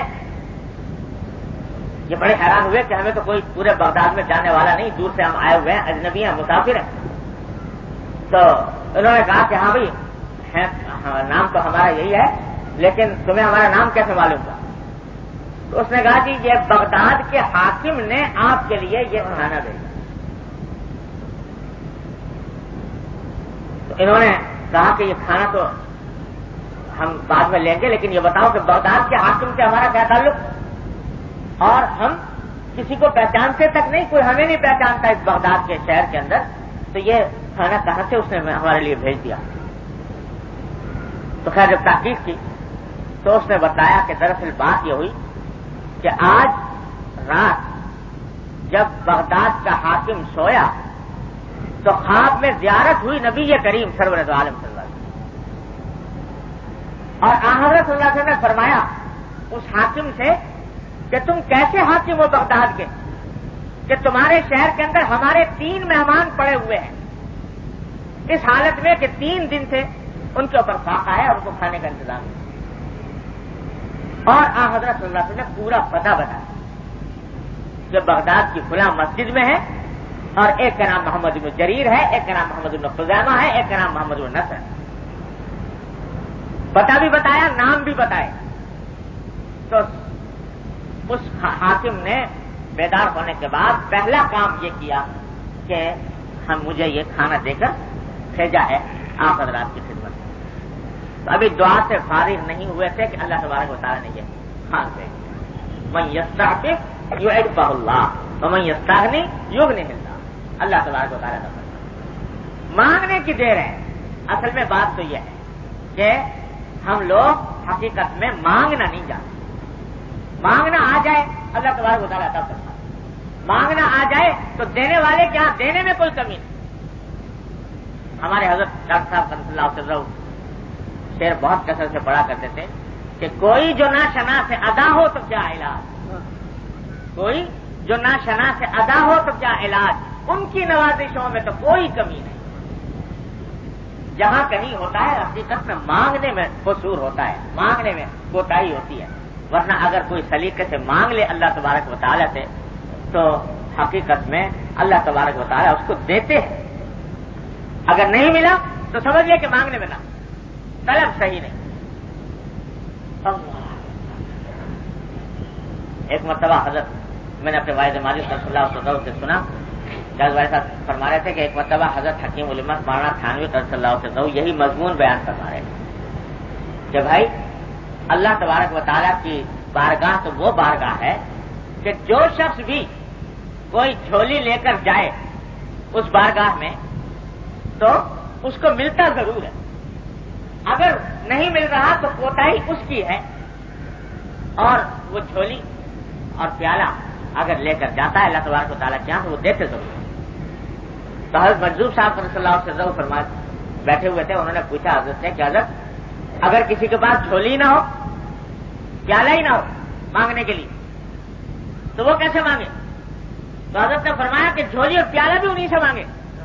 Speaker 1: یہ بڑے حیران ہوئے کہ ہمیں تو کوئی پورے بغداد میں جانے والا نہیں, دور سے ہم آئے ہوئے ہیں, اجنبی ہیں, مسافر ہیں. تو انہوں نے کہا کہ ہاں بھائی ہے, نام تو ہمارا یہی ہے, لیکن تمہیں ہمارا نام کیسے معلوم ہوا؟ تو اس نے کہا کہ یہ بغداد کے حاکم نے آپ کے لیے یہ کھانا بھیجا. تو انہوں نے کہا کہ یہ کھانا تو ہم بعد میں لیں گے, لیکن یہ بتاؤ کہ بغداد کے حاکم سے ہمارا کیا تعلق, اور ہم کسی کو پہچانتے تک نہیں, کوئی ہمیں نہیں پہچانتا اس بغداد کے شہر کے اندر, تو یہ کھانا کہاں سے اس نے ہمارے لیے بھیج دیا؟ تو خیر جب تحقیق کی تو اس نے بتایا کہ دراصل بات یہ ہوئی کہ آج رات جب بغداد کا حاکم سویا تو خواب میں زیارت ہوئی نبی کریم سرور دو عالم صلی اللہ علیہ وسلم, اور آن حضرت صلی اللہ علیہ وسلم نے فرمایا اس حاکم سے کہ تم کیسے حاکم ہو بغداد کے کہ تمہارے شہر کے اندر ہمارے تین مہمان پڑے ہوئے ہیں, اس حالت میں کہ تین دن سے ان کے اوپر فاقہ ہے اور ان کو کھانے کا انتظام ہے. اور آن حضرت صلی اللہ علیہ وسلم نے پورا پتہ بتایا کہ بغداد کی فلاں مسجد میں ہے, اور ایک کا نام محمد بن جریر ہے, ایک کا نام محمد بن خزیمہ ہے, ایک کا نام محمد بن نصر ہے. پتہ بھی بتایا, نام بھی بتائے. تو اس حاکم نے بیدار ہونے کے بعد پہلا کام یہ کیا کہ ہم مجھے یہ کھانا دے کر بھیجا ہے آپ حضرات کی خدمت میں. تو ابھی دعا سے فارغ نہیں ہوئے تھے کہ اللہ تبارک و تعالیٰ نے یہ کھان بھیج دیا. من یستعفف یعفہ اللہ ومن یستغنی یغنہ اللہ. اللہ تبارک و تعالیٰ کا مانگنے کی دیر ہے. اصل میں بات تو یہ ہے کہ ہم لوگ حقیقت میں مانگنا نہیں جانتے. مانگنا آ جائے اللہ تبارک و تعالیٰ عطا فرماتا ہے, مانگنا آ جائے تو دینے والے کیا, دینے میں کوئی کمی نہیں. ہمارے حضرت ڈاکٹر صاحب صلی اللہ علیہ وسلم شعر بہت کثرت سے پڑھا کرتے تھے کہ کوئی جو نہ شنا سے ادا ہو تو کیا علاج, کوئی جو نہ شنا سے ادا ہو تو کیا علاج, ان کی نوازشوں میں تو کوئی کمی نہیں. جہاں کہیں ہوتا ہے حقیقت میں مانگنے میں قصور ہوتا ہے, مانگنے میں کوتاہی ہوتی ہے. ورنہ اگر کوئی سلیقے سے مانگ لے اللہ تبارک و تعالیٰ سے تو حقیقت میں اللہ تبارک و تعالیٰ اس کو دیتے ہیں. اگر نہیں ملا تو سمجھ لے کہ مانگنے میں نہ, طلب صحیح نہیں. اللہ ایک مرتبہ حضرت میں نے اپنے والد ماجد صلی اللہ علیہ وسلم سے سنا، جاز والد صاحب فرما رہے تھے کہ ایک مرتبہ حضرت حکیم الامت مولانا تھانوی صلی اللہ علیہ وسلم یہی مضمون بیان فرما رہے تھے کہ بھائی اللہ تبارک و تعالیٰ کی بارگاہ تو وہ بارگاہ ہے کہ جو شخص بھی کوئی جھولی لے کر جائے اس بارگاہ میں تو اس کو ملتا ضرور ہے، اگر نہیں مل رہا تو کوتاہی اس کی ہے، اور وہ جھولی اور پیالہ اگر لے کر جاتا ہے اللہ تبارک و تعالیٰ کے یہاں تو وہ دیتے ضرور ہے۔ تو حضرت منظور صاحب صلی اللہ علیہ وسلم فرما بیٹھے ہوئے تھے، انہوں نے پوچھا حضرت سے کہ حضرت اگر کسی کے پاس جھولی نہ ہو، پیالہ ہی نہ ہو مانگنے کے لیے تو وہ کیسے مانگے؟ تو حضرت نے فرمایا کہ جھولی اور پیالہ بھی انہیں سے مانگے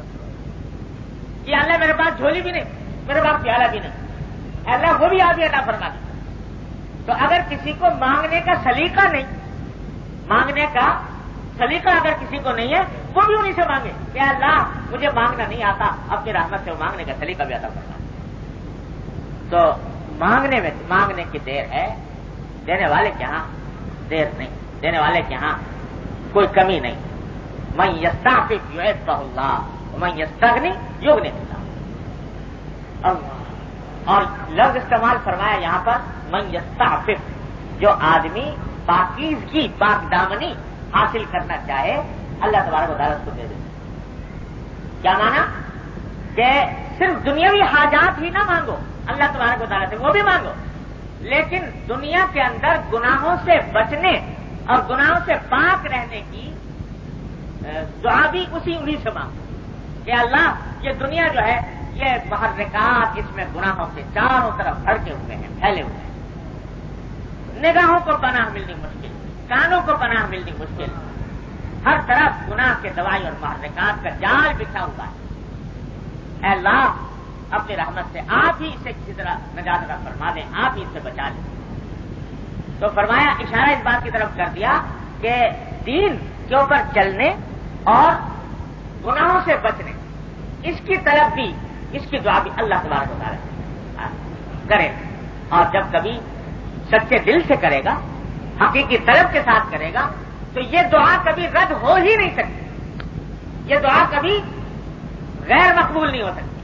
Speaker 1: کہ اللہ میرے پاس جھولی بھی نہیں، میرے پاس پیالہ بھی نہیں، اللہ وہ بھی آپ ہی عطا فرما دے۔ تو اگر کسی کو مانگنے کا سلیقہ نہیں، مانگنے کا سلیقہ اگر کسی کو نہیں ہے وہ بھی انہیں سے مانگے کہ اللہ مجھے مانگنا نہیں آتا، اپنی رحمت سے مانگنے کا سلیقہ بھی عطا فرما دے۔ تو مانگنے میں مانگنے کی دیر ہے، دینے والے کے ہاں دیر نہیں، دینے والے کے ہاں کوئی کمی نہیں۔ من یستعفف یعفہ اللہ ومن یستغنی یغنہ اللہ۔ اور لفظ استعمال فرمایا یہاں پر من یستعفف، جو آدمی پاکیزگی پاک دامنی حاصل کرنا چاہے اللہ تبارک و تعالیٰ اس کو دے دے۔ کیا مانا کہ صرف دنیاوی حاجات ہی نہ مانگو اللہ تبارک و تعالیٰ سے، وہ بھی مانگو، لیکن دنیا کے اندر گناہوں سے بچنے اور گناہوں سے پاک رہنے کی دعا بھی اسی انہی سے مانگو کہ اللہ یہ دنیا جو ہے یہ محرکات، اس میں گناہوں سے چاروں طرف بھڑکے ہوئے ہیں، پھیلے ہوئے ہیں، نگاہوں کو پناہ ملنی مشکل، کانوں کو پناہ ملنی مشکل، ہر طرف گناہ کے دوائی اور محرکات کا جال بچھا ہوا ہے۔ اے اللہ اپنی رحمت سے آپ ہی اسے کسی طرح نجات عطا فرما دیں، آپ ہی اس سے بچا لیں۔ تو فرمایا، اشارہ اس بات کی طرف کر دیا کہ دین کے اوپر چلنے اور گناہوں سے بچنے، اس کی طرف بھی، اس کی دعا بھی اللہ تبارک و تعالیٰ کرے، اور جب کبھی سچے دل سے کرے گا، حقیقی طلب کے ساتھ کرے گا تو یہ دعا کبھی رد ہو ہی نہیں سکتی، یہ دعا کبھی غیر مقبول نہیں ہو سکتی۔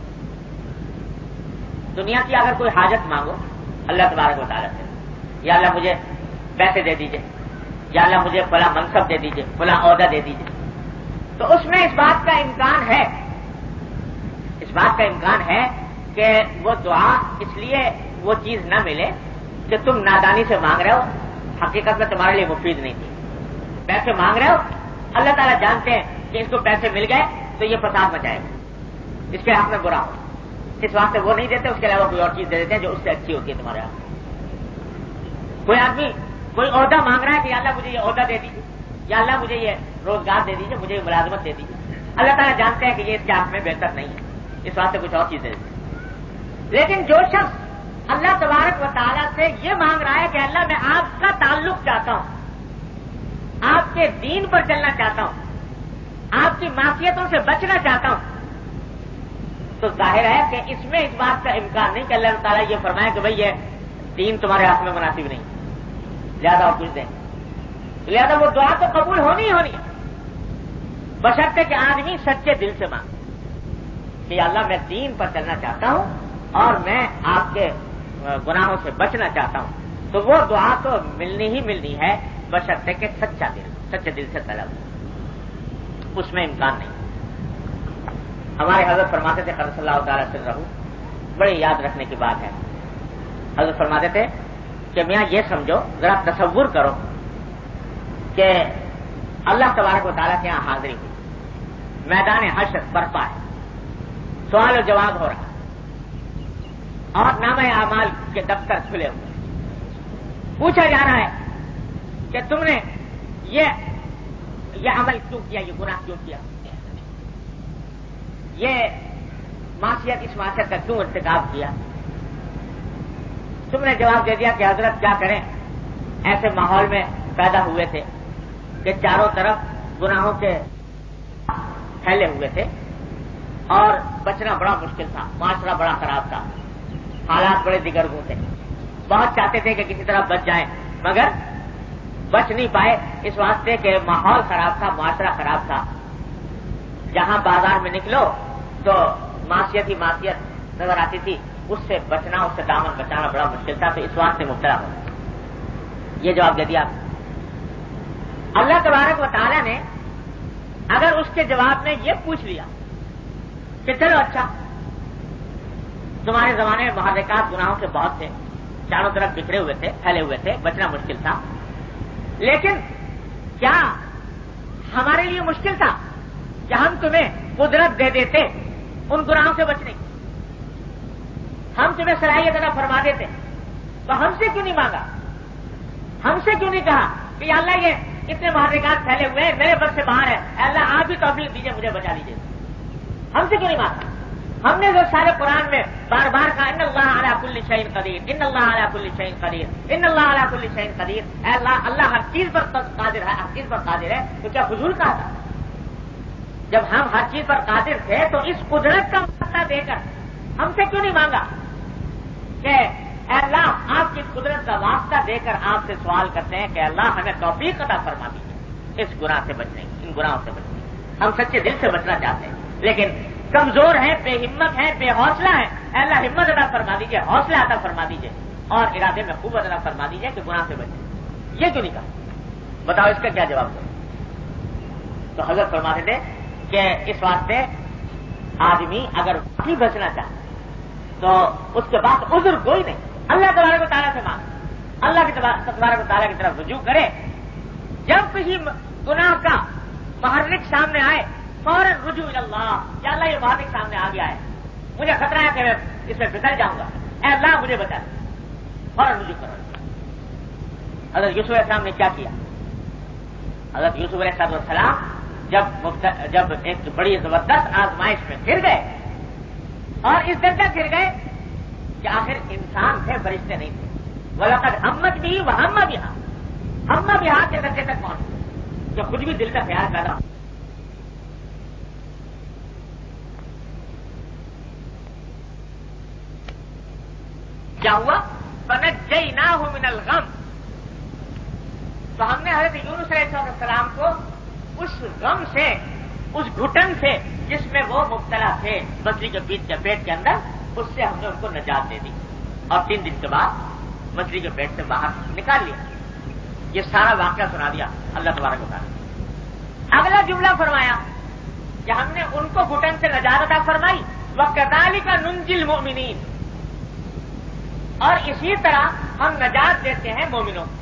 Speaker 1: دنیا کی اگر کوئی حاجت مانگو اللہ تبارک و تعالیٰ سے، یا اللہ مجھے پیسے دے دیجئے، یا اللہ مجھے فلاں منصب دے دیجئے، فلاں عہدہ دے دیجئے، تو اس میں اس بات کا امکان ہے، اس بات کا امکان ہے کہ وہ دعا اس لیے وہ چیز نہ ملے کہ تم نادانی سے مانگ رہے ہو، حقیقت میں تمہارے لیے مفید نہیں تھی۔ پیسے مانگ رہے ہو، اللہ تعالیٰ جانتے ہیں کہ اس کو پیسے مل گئے تو یہ فساد مچائے گا، اس کے حق میں برا ہو، اس واسطے وہ نہیں دیتے، اس کے علاوہ کوئی اور چیز دے دیتے ہیں جو اس سے اچھی ہوتی ہے تمہارے ہاتھ۔ کوئی آدمی کوئی عہدہ مانگ رہا ہے کہ یا اللہ مجھے یہ عہدہ دے دیجیے، یا اللہ مجھے یہ روزگار دے دیجیے، مجھے یہ ملازمت دے دیجیے، اللہ تعالیٰ جانتے ہیں کہ یہ اس کے حق میں بہتر نہیں ہے، اس واسطے کچھ اور چیز دے دیتے ہیں۔ لیکن جو شخص اللہ تبارک و تعالیٰ سے یہ مانگ رہا ہے کہ اللہ میں آپ کا تعلق چاہتا ہوں، آپ کے دین پر چلنا چاہتا ہوں، آپ کی معصیتوں سے بچنا چاہتا ہوں، تو ظاہر ہے کہ اس میں اس بات کا امکان نہیں کہ اللہ تعالیٰ یہ فرمائے کہ بھئی یہ دین تمہارے ہاتھ میں مناسب نہیں، لہذا اور کچھ دیں، لہذا وہ دعا تو قبول ہونی ہی ہونی ہے، بشرطے کہ آدمی سچے دل سے مانگے کہ اللہ میں دین پر چلنا چاہتا ہوں اور میں آپ کے گناہوں سے بچنا چاہتا ہوں، تو وہ دعا تو ملنی ہی ملنی ہے، بشرطے کہ سچا دل، سچے دل سے طلب، اس میں امکان نہیں۔ ہمارے حضرت فرماتے تھے قدس اللہ تعالیٰ سے رہو، بڑے یاد رکھنے کی بات ہے، حضرت فرماتے تھے کہ میاں یہ سمجھو، ذرا تصور کرو کہ اللہ تبارک و تعالیٰ کے یہاں حاضری ہوئی، میدان حشر برپا ہے، سوال و جواب ہو رہا ہے، اور نامہ اعمال کے دفتر کھلے ہوئے، پوچھا جا رہا ہے کہ تم نے یہ یہ عمل کیوں کیا، یہ گناہ کیوں کیا، یہ معصیت اس معصیت کا کیوں ارتکاب کیا؟ تم نے جواب دے دیا کہ حضرت کیا کریں، ایسے ماحول میں پیدا ہوئے تھے کہ چاروں طرف گناہوں کے پھیلے ہوئے تھے اور بچنا بڑا مشکل تھا، معاشرہ بڑا خراب تھا، حالات بڑے دیگرگوں تھے، بہت چاہتے تھے کہ کسی طرح بچ جائیں، مگر بچ نہیں پائے اس واسطے کہ ماحول خراب تھا، معاشرہ خراب تھا. جہاں بازار میں نکلو تو معصیت ہی معصیت نظر آتی تھی، اس سے بچنا، اس سے دامن بچانا بڑا مشکل تھا، تو اس واسطے مبتلا ہو. یہ جواب دے دیا. اللہ تبارک و تعالیٰ نے اگر اس کے جواب میں یہ پوچھ لیا کہ چلو اچھا تمہارے زمانے میں محرکات گناہوں کے بہت تھے، چاروں طرف بکھرے ہوئے تھے، پھیلے ہوئے تھے، بچنا مشکل تھا، لیکن کیا ہمارے لیے مشکل تھا کہ ہم تمہیں قدرت دے دیتے ان گناہوں سے بچنے کی؟ ہم تمہیں صلاحیت ادا فرما دیتے تو ہم سے کیوں نہیں مانگا؟ ہم سے کیوں نہیں کہا کہ یا اللہ یہ اتنے محرکات پھیلے ہوئے ہیں، میرے بس سے باہر ہے، اے اللہ آپ بھی توفیق دیجیے، مجھے بچا لیجیے؟ ہم سے کیوں نہیں مانگا؟ ہم نے جو سارے قرآن میں بار بار کہا ان اللہ علی کل شیء قدیر، ان اللہ علی کل شیء قدیر، ان اللہ علی کل شیء قدیر، اے اللہ اللہ ہر چیز پر قادر ہے، ہر چیز پر قادر ہے، تو کیا فضول کہا تھا؟ جب ہم ہر چیز پر قادر تھے تو اس قدرت کا واسطہ دے کر ہم سے کیوں نہیں مانگا کہ اے اللہ آپ کی قدرت کا واسطہ دے کر آپ سے سوال کرتے ہیں کہ اللہ ہمیں توفیق عطا فرما دیجیے اس گناہ سے بچنے کی، ان گناہوں سے بچنے کی. ہم سچے دل سے بچنا چاہتے ہیں لیکن کمزور ہیں، بے ہمت ہیں، بے حوصلہ ہیں. اے اللہ ہمت عطا فرما دیجیے، حوصلہ عطا فرما دیجیے اور ارادے میں قوت عطا فرما دیجیے کہ گناہ سے بچیں. یہ کیوں نہیں کہا؟ بتاؤ اس کا کیا جواب دو؟ تو حضرت فرماتے تھے کہ اس واسطے آدمی اگر واقعی بچنا چاہتا تو اس کے بعد عذر کوئی نہیں، اللہ تبارک و تعالیٰ سے مانگ، اللہ کے تبارک و تعالیٰ کی طرف رجوع کرے. جب کسی گناہ کا محرک سامنے آئے فوراً رجوع اللہ، یا اللہ یہ محرک سامنے آ گیا ہے، مجھے خطرہ ہے کہ میں اس میں پھسل جاؤں گا، اے اللہ مجھے بچا دے، فوراً رجوع کرو. حضرت یوسف علیہ السلام نے کیا کیا؟ حضرت یوسف علیہ السلام جب جب ایک بڑی زبردست آزمائش میں گر گئے اور اس درجہ گر گئے کہ آخر انسان تھے، فرشتے نہیں تھے. وَلَقَدْ ہَمَّتْ بِهِ وَهَمَّ بِهَا، ہم بِهَا کے درجے تک پہنچ جو خود بھی دل کا خیال پیدا ہو. کیا ہوا؟ فَنَجَّيْنَاهُ مِنَ الْغَمِّ، تو ہم نے حضرت یونس علیہ السلام کو اس غم سے، اس گھٹن سے جس میں وہ مبتلا تھے مچھلی کے پیٹ کے پیٹ کے اندر، اس سے ہم نے ان کو نجات دے دی اور تین دن کے بعد مچھلی کے پیٹ سے باہر نکال لیا. یہ سارا واقعہ سنا دیا اللہ تبارک و تعالیٰ. اگلا جملہ فرمایا کہ ہم نے ان کو گھٹن سے نجات عطا فرمائی، وَكَذَلِكَ نُنْجِي الْمُؤْمِنِينَ، اور اسی طرح ہم نجات دیتے ہیں مومنوں کو،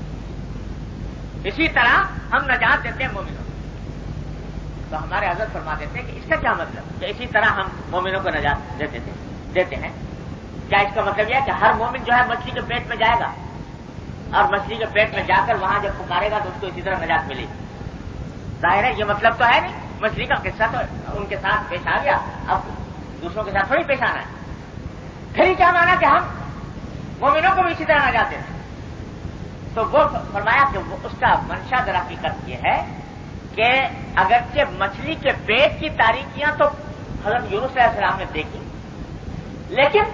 Speaker 1: اسی طرح ہم نجات دیتے ہیں مومنوں کو. تو ہمارے حضرت فرما دیتے ہیں کہ اس کا کیا مطلب کہ اسی طرح ہم مومنوں کو نجات دیتے تھے دیتے ہیں کیا اس کا مطلب یہ ہے کہ ہر مومن جو ہے مچھلی کے پیٹ میں جائے گا اور مچھلی کے پیٹ میں جا کر وہاں جب پکارے گا تو اس کو اسی طرح نجات ملے گی؟ ظاہر ہے یہ مطلب تو ہے نہیں. مچھلی کا قصہ تو ان کے ساتھ پیش آ گیا، اب دوسروں کے ساتھ تھوڑی پیش آنا ہے. پھر ہی کیا مانا کہ ہم مومنوں کو بھی اسی طرح نجات دیتے ہیں؟ تو وہ فرمایا کہ وہ اس کا منشا در حقیقت یہ ہے کہ اگرچہ مچھلی کے پیٹ کی تاریکیاں تو حضرت یونس علیہ السلام نے دیکھی، لیکن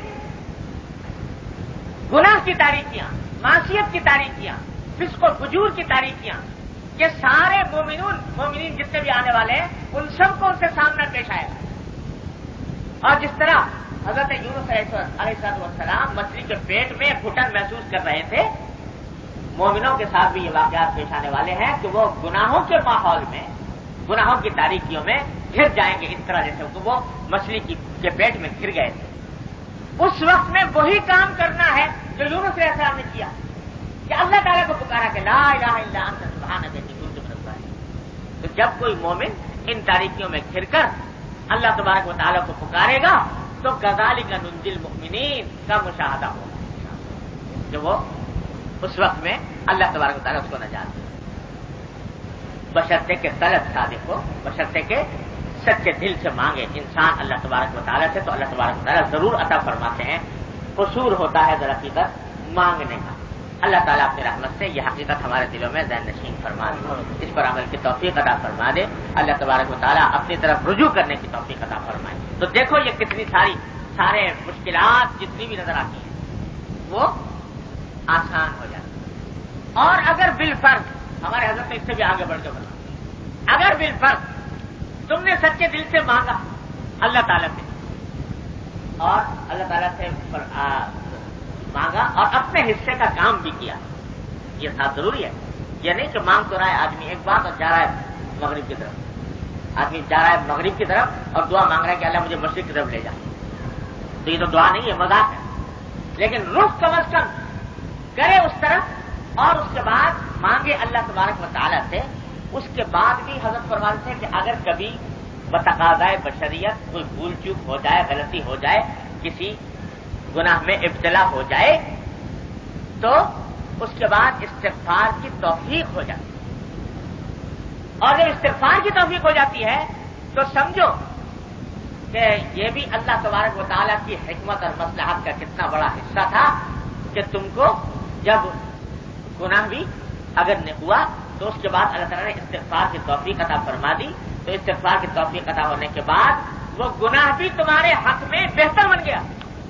Speaker 1: گناہ کی تاریکیاں، معصیت کی تاریکیاں، فسق و فجور کی تاریکیاں، یہ سارے مومنون مومنین جتنے بھی آنے والے ہیں ان سب کو ان سے سامنا پیش آئے گا. اور جس طرح حضرت یونس علیہ السلام مچھلی کے پیٹ میں گھٹن محسوس کر رہے تھے، مومنوں کے ساتھ بھی یہ واقعات پیش آنے والے ہیں کہ وہ گناہوں کے ماحول میں، گناہوں کی تاریکیوں میں گر جائیں گے، اس طرح جیسے کہ وہ مچھلی کے پیٹ میں گر گئے تھے. اس وقت میں وہی کام کرنا ہے جو یونس علیہ السلام نے کیا کہ اللہ تعالیٰ کو پکارا کہ لا الہ الا انت سبحانک انی کنت من الظالمین. تو جب کوئی مومن ان تاریکیوں میں گر کر اللہ تبارک و تعالیٰ کو پکارے گا تو کذالک ننجی المؤمنین کا مشاہدہ ہوگا کہ وہ اس وقت میں اللہ تبارک و تعالیٰ اس کو نجات دے، بشرطے کے طلب صادق ہو، بشرطے کے سچے دل سے مانگے انسان اللہ تبارک و تعالیٰ سے، تو اللہ تبارک و تعالیٰ ضرور عطا فرماتے ہیں. قصور ہوتا ہے در حقیقت مانگنے کا. اللہ تعالیٰ اپنی رحمت سے یہ حقیقت ہمارے دلوں میں ذہن نشین فرما دے، اس پر عمل کی توفیق عطا فرما دے. اللہ تبارک و تعالیٰ اپنی طرف رجوع کرنے کی توفیق عطا فرمائے. تو دیکھو یہ کتنی ساری سارے مشکلات جتنی بھی نظر آتی ہیں وہ آسان ہو جاتی ہیں. اور اگر بالفرض، ہمارے حضرت اس سے بھی آگے بڑھ کے بنا، اگر بالفرض تم نے سچے دل سے مانگا اللہ تعالیٰ سے، اور اللہ تعالیٰ سے مانگا اور اپنے حصے کا کام بھی کیا، یہ ساتھ ضروری ہے. یہ نہیں کہ مانگ تو رہا ہے آدمی ایک بات اور جا رہا ہے مغرب کی طرف، آدمی جا رہا ہے مغرب کی طرف اور دعا مانگ رہا ہے کہ اللہ مجھے مشرق کی طرف لے جا، تو یہ تو دعا نہیں ہے، مذاق ہے. لیکن رخ کم از کم کرے اس طرف اور اس کے بعد مانگے اللہ تبارک و تعالیٰ سے. اس کے بعد بھی حضرت فرماتے ہیں کہ اگر کبھی بتقاضائے بشریت کوئی بھول چوک ہو جائے، غلطی ہو جائے، کسی گناہ میں ابتلا ہو جائے، تو اس کے بعد استغفار کی توفیق ہو جاتی ہے. اور جب استغفار کی توفیق ہو جاتی ہے تو سمجھو کہ یہ بھی اللہ تبارک و تعالیٰ کی حکمت اور مصلحت کا کتنا بڑا حصہ تھا کہ تم کو جب گناہ بھی اگر نہیں ہوا تو اس کے بعد اللہ تعالیٰ نے استغفار کی توفیق عطا فرما دی. تو استغفار کی توفیق عطا ہونے کے بعد وہ گناہ بھی تمہارے حق میں بہتر بن گیا،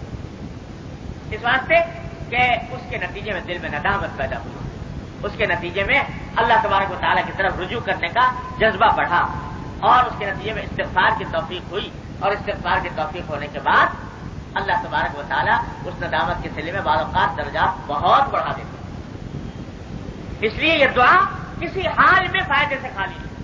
Speaker 1: اس واسطے کہ اس کے نتیجے میں دل میں ندامت پیدا ہوئی، اس کے نتیجے میں اللہ تبارک و تعالیٰ کی طرف رجوع کرنے کا جذبہ بڑھا، اور اس کے نتیجے میں استغفار کی توفیق ہوئی. اور استغفار کی توفیق ہونے کے بعد اللہ تبارک و تعالیٰ اس ندامت کے سلسلے میں بعض اوقات درجات بہت بڑھا دیتے ہیں. اس لیے یہ دعا کسی حال میں فائدے سے خالی نہیں.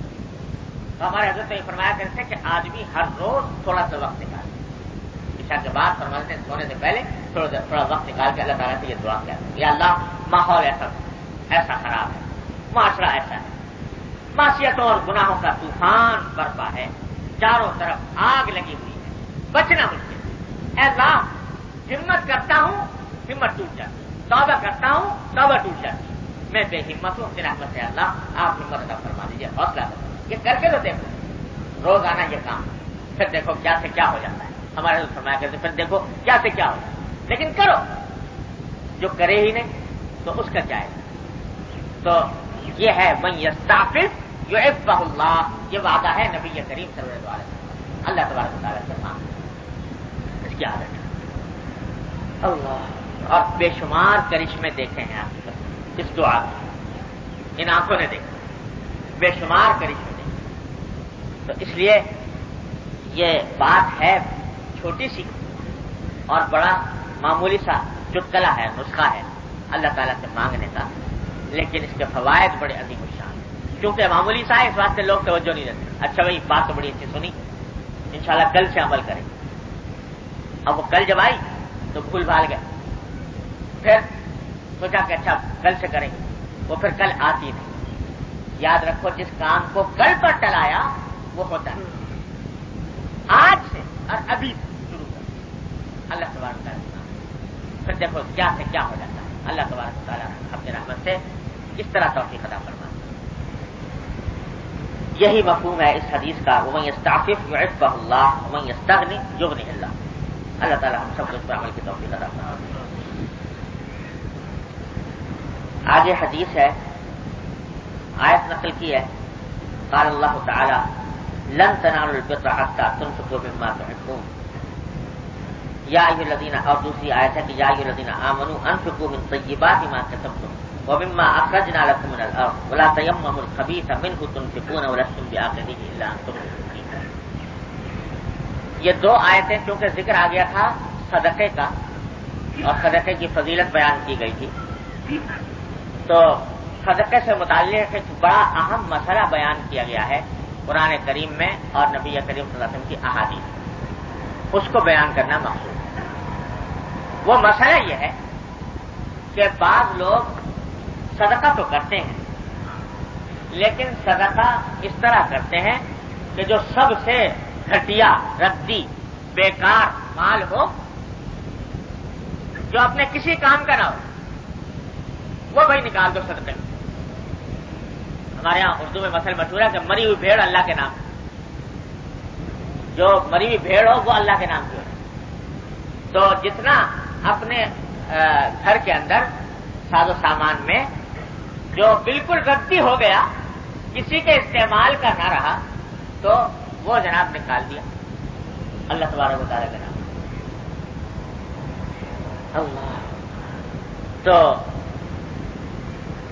Speaker 1: تو ہمارے حضرت یہ فرمایا کرتے ہیں کہ آدمی ہر روز تھوڑا سا وقت نکالے، عشاء کے بعد فرماتے ہیں سونے سے پہلے تھوڑا تھوڑا وقت نکال کے اللہ تعالیٰ سے یہ دعا کیا ہے، یا اللہ ماحول ایسا ایسا خراب ہے، معاشرہ ایسا ہے، معصیتوں اور گناہوں کا طوفان برپا ہے، چاروں طرف آگ لگی ہوئی ہے، بچنا مشکل ہے. اے اللہ ہمت کرتا ہوں ہمت ٹوٹ جاتی ہے، توبہ کرتا ہوں توبہ ٹوٹ جاتی ہے، میں بے ہمت ہوں، تیرے رحمت سے اللہ آپ ہمت عطا فرما دیجیے، حوصلہ عطا فرما دیجیے. یہ کر کے تو دیکھو روزانہ یہ کام، پھر دیکھو کیا سے کیا ہو جاتا ہے. ہمارے حضرت فرمایا کرتے پھر دیکھو کیا سے کیا ہو جاتا ہے. لیکن کرو، جو کرے ہی نہیں تو اس کا کیا ہے. تو یہ ہے من یستعفف یعفہ اللہ، یہ وعدہ ہے نبی کریم صلی اللہ علیہ وسلم. اللہ تبارک و تعالیٰ سے مانگ، اس کی عادت ہے. اللہ، اور بے شمار کرشمے دیکھے ہیں آپ اس دعا میں، ان آنکھوں نے دیکھا بے شمار کرشمے دیکھے. تو اس لیے یہ بات ہے چھوٹی سی اور بڑا معمولی سا چٹکلا ہے، نسخہ ہے اللہ تعالیٰ سے مانگنے کا، لیکن اس کے فوائد بڑے عظیم الشان ہیں. کیونکہ معمولی سا ہے اس واسطے لوگ توجہ نہیں دیتے. اچھا بھائی بات تو بڑی اچھی سنی، انشاءاللہ کل سے عمل کریں. اب وہ کل جب آئی تو بھول بھال گئے، پھر سوچا کہ اچھا کل سے کریں گے، وہ پھر کل آتی نہیں. یاد رکھو جس کام کو کل پر ٹلایا وہ ہوتا ہے. آج سے اور ابھی شروع کر اللہ تبارک و تعالیٰ، پھر دیکھو کیا سے کیا ہو جاتا ہے. اللہ تبارک و تعالیٰ اپنی رحمت سے اس طرح توفیق عطا فرماتا ہے. یہی مفہوم ہے اس حدیث کا، وَمَن يَسْتَعْفِفْ يُعِفَّهُ اللَّهُ وَمَن يَسْتَغْنِ يُغْنِهِ اللَّهُ. اللہ تعالیٰ ہم سب کو اس پر عمل کی توفیق عطا فرمائے. آگے حدیث ہے، آیت نقل کی ہے، قال اللہ تعالی لن تنالوا البر حتى تنفقوا مما تحبون. یا ایھا الذین، اور دوسری آیت ہے کہ یا ایھا الذین آمنوا انفقوا من طیبات ما کسبتم ومما اخرجنا لكم من الارض ولا تیمموا الخبیث منه تنفقون ولستم بآخذه الا ان تغمضوا فیہ. یہ دو آیتیں کیونکہ ذکر آ گیا تھا صدقے کا اور صدقے کی فضیلت بیان کی گئی تھی، تو صدقے سے متعلق ایک بڑا اہم مسئلہ بیان کیا گیا ہے قرآن کریم میں اور نبی کریم صلی اللہ علیہ وسلم کی احادیث میں، اس کو بیان کرنا مقصود ہے. وہ مسئلہ یہ ہے کہ بعض لوگ صدقہ تو کرتے ہیں لیکن صدقہ اس طرح کرتے ہیں کہ جو سب سے گھٹیا، ردی، بیکار مال ہو، جو اپنے کسی کام کا نہ ہو، وہ بھائی نکال دو صدقے میں. ہمارے یہاں اردو میں مثل مشہور ہے کہ مری ہوئی بھیڑ اللہ کے نام، جو مری ہوئی بھیڑ ہو وہ اللہ کے نام کی ہو. تو جتنا اپنے گھر کے اندر ساز و سامان میں جو بالکل ردی ہو گیا، کسی کے استعمال کا نہ رہا، تو وہ جناب نکال دیا اللہ تبارک و تعالیٰ کے نام. اللہ، تو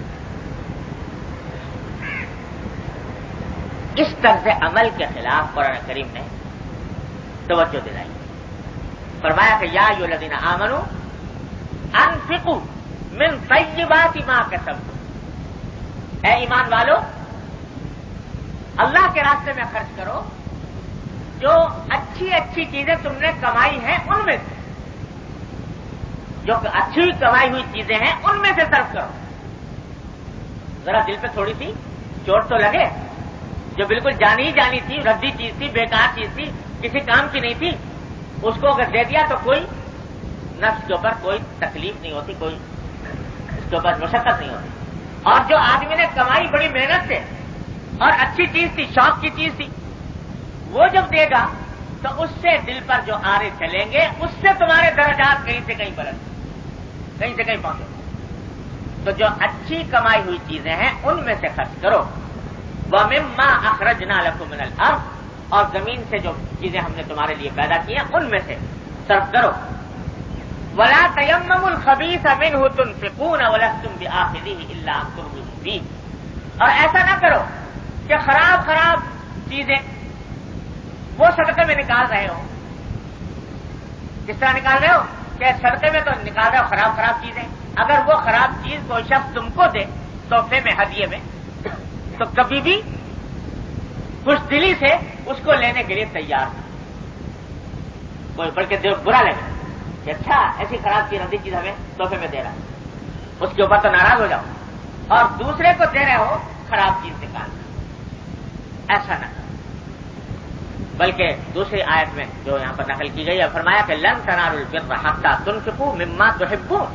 Speaker 1: اس طرز عمل کے خلاف قرآن کریم نے توجہ دلائی. فرمایا کہ یا ایھا الذین آمنوا انفقوا من طیبات ما کسبتم، اے ایمان والو اللہ کے راستے میں خرچ کرو جو اچھی اچھی چیزیں تم نے کمائی ہیں ان میں سے، جو اچھی کمائی ہوئی چیزیں ہیں ان میں سے صرف کرو. ذرا دل پہ تھوڑی سی چوٹ تو لگے، جو بالکل جانی ہی جانی تھی، ردی چیز تھی، بیکار چیز تھی، کسی کام کی نہیں تھی، اس کو اگر دے دیا تو کوئی نفس کے اوپر کوئی تکلیف نہیں ہوتی، کوئی اس کے اوپر مشقت نہیں ہوتی. اور جو آدمی نے کمائی بڑی محنت سے اور اچھی چیز تھی، شوق کی چیز تھی، وہ جب دے گا تو اس سے دل پر جو آرے چلیں گے، اس سے تمہارے درجات کہیں سے کہیں بلند، کہیں سے کہیں پہنچو. تو جو اچھی کمائی ہوئی چیزیں ہیں ان میں سے خرچ کرو. وَمِمَّا أَخْرَجْنَا لَكُم مِّنَ الْأَرْضِ، اور زمین سے جو چیزیں ہم نے تمہارے لیے پیدا کی ہیں ان میں سے صرف کرو. وَلَا تَيَمَّمُوا الْخَبِيثَ مِنْهُ تُنْفِقُونَ وَلَسْتُمْ بِآخِذِيهِ إِلَّا أَن تُغْمِضُوا فِيهِ، اور ایسا نہ کرو کہ خراب خراب چیزیں وہ صدقے میں نکال رہے ہو. کس طرح نکال رہے ہو کہ صدقے میں تو نکال رہے ہو خراب خراب چیزیں، اگر وہ خراب چیز کوئی شخص تم کو دے تحفے میں، ہدیے میں، تو کبھی بھی خوش دلی سے اس کو لینے کے لیے تیار نہ، کوئی بلکہ دل برا لگے کہ اچھا ایسی خراب چیز ردی چیز ہمیں تحفے میں دے رہا ہے، اس کے اوپر تو ناراض ہو جاؤ. اور دوسرے کو دے رہے ہو خراب چیز نکالنا، ایسا نہ، بلکہ دوسری آیت میں جو یہاں پر نقل کی گئی ہے فرمایا کہ لن تنالوا البر حتى تنفقوا مما تحبون،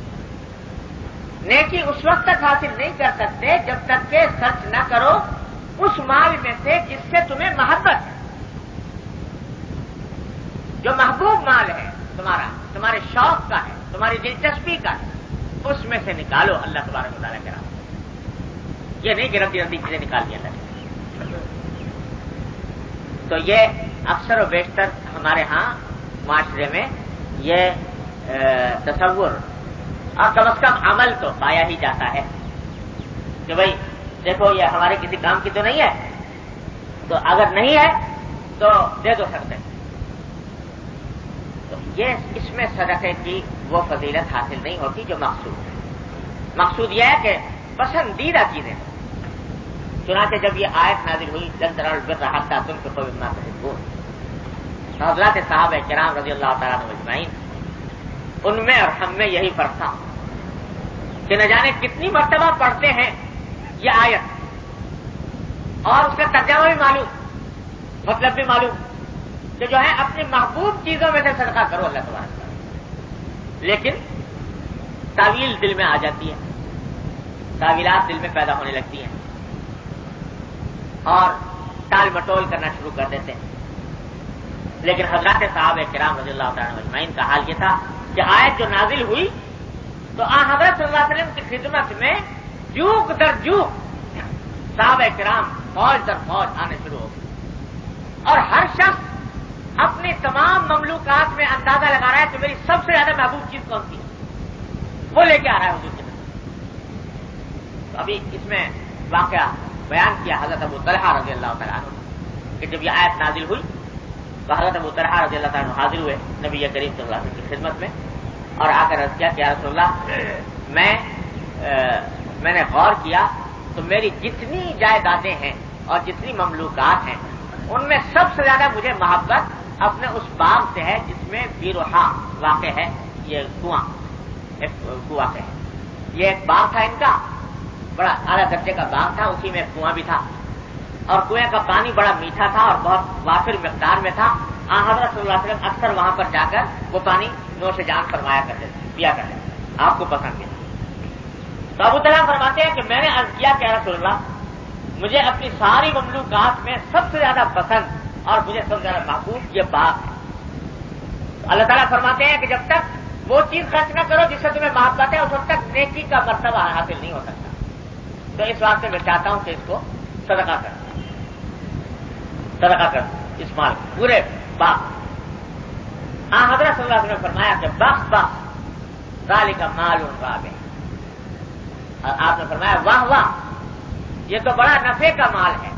Speaker 1: نیکی اس وقت تک حاصل نہیں کر سکتے جب تک کہ خرچ نہ کرو اس مال میں سے جس سے تمہیں محبت ہے. جو محبوب مال ہے تمہارا، تمہارے شوق کا ہے، تمہاری دلچسپی کا ہے، اس میں سے نکالو اللہ تبارک و تعالیٰ کے راستے. یہ نہیں کہ رندی رندی چیزیں نکال دیا اللہ. تو یہ اکثر و بیشتر ہمارے ہاں معاشرے میں یہ تصور اور کم از کم عمل تو پایا ہی جاتا ہے کہ بھائی دیکھو یہ ہمارے کسی کام کی تو نہیں ہے، تو اگر نہیں ہے تو دے دو صدقے. تو یہ اس میں صدقے کی وہ فضیلت حاصل نہیں ہوتی جو مقصود ہے. مقصود یہ ہے کہ پسندیدہ چیزیں. چنانچہ جب یہ آیت نازل ہوئی لن تنالوا البر حتى تنفقوا مما تحبون، تو حضرات صحابہ کرام رضی اللہ تعالیٰ عنہم اجمعین ان میں اور ہم میں یہی فرق تھا کہ نہ جانے کتنی مرتبہ پڑھتے ہیں یہ آیت اور اس کا ترجمہ بھی معلوم، مطلب بھی معلوم کہ جو ہے اپنی محبوب چیزوں میں سے صدقہ کرو اللہ تبارک تعالیٰ. لیکن تعویل دل میں آ جاتی ہے، تعویلات دل میں پیدا ہونے لگتی ہیں اور ٹال مٹول کرنا شروع کر دیتے ہیں. لیکن حضرات صحابہ کرام رضی اللہ تعالیٰ عنہم اجمعین کا حال یہ تھا کہ آیت جو نازل ہوئی تو آن حضرت صلی اللہ علیہ وسلم کی خدمت میں جوک در جوک صحابہ کرام فوج در فوج آنے شروع ہو گئے، اور ہر شخص اپنی تمام مملوکات میں اندازہ لگا رہا ہے کہ میری سب سے زیادہ محبوب چیز کون سی ہے، وہ لے کے آ رہا ہے حضور کی طرف. تو ابھی اس میں واقعہ بیان کیا حضرت ابو طلحہ رضی اللہ تعالیٰ عنہ کہ جب یہ آیت نازل ہوئی تو حضرت ابو طلحہ رضی اللہ تعالیٰ عنہ حاضر ہوئے نبی کریم صلی اللہ علیہ وسلم کی خدمت میں اور آ کر عرض کیا کہ یا رسول اللہ میں میں نے غور کیا تو میری جتنی جائیدادیں ہیں اور جتنی مملوکات ہیں ان میں سب سے زیادہ مجھے محبت اپنے اس باغ سے ہے جس میں بیروحا واقع ہے، یہ کنواں ایک کنواں ہے، یہ ایک باغ تھا ان کا، بڑا اعلیٰ درجے کا باغ تھا، اسی میں ایک کنواں بھی تھا اور کنویں کا پانی بڑا میٹھا تھا اور بہت وافر مقدار میں تھا. آن حضرت صلی اللہ علیہ وسلم اکثر وہاں پر جا کر وہ پانی نوش جان فرمایا کرتے تھے، پیا کرتے تھے، آپ کو پسند ہے. تو ابو طلحہ فرماتے ہیں کہ میں نے عرض کیا کہ یا رسول اللہ مجھے اپنی ساری مملوکات میں سب سے زیادہ پسند اور مجھے سب سے زیادہ محبوب یہ باغ ہے. تو اللہ تعالیٰ فرماتے ہیں کہ جب تک وہ چیز خرچ نہ کرو جس سے تمہیں محبت ہے اس وقت تک نیکی کا مرتبہ حاصل نہیں ہو سکتا. تو اس واسطے میں چاہتا ہوں کہ اس کو صدقہ کر صدقہ کر اس مال پورے باغ. ہاں حضرت صلی اللہ علیہ وسلم نے فرمایا کہ بخ بخ ذالک مال رابح، اور آپ نے فرمایا واہ واہ یہ تو بڑا نفع کا مال ہے.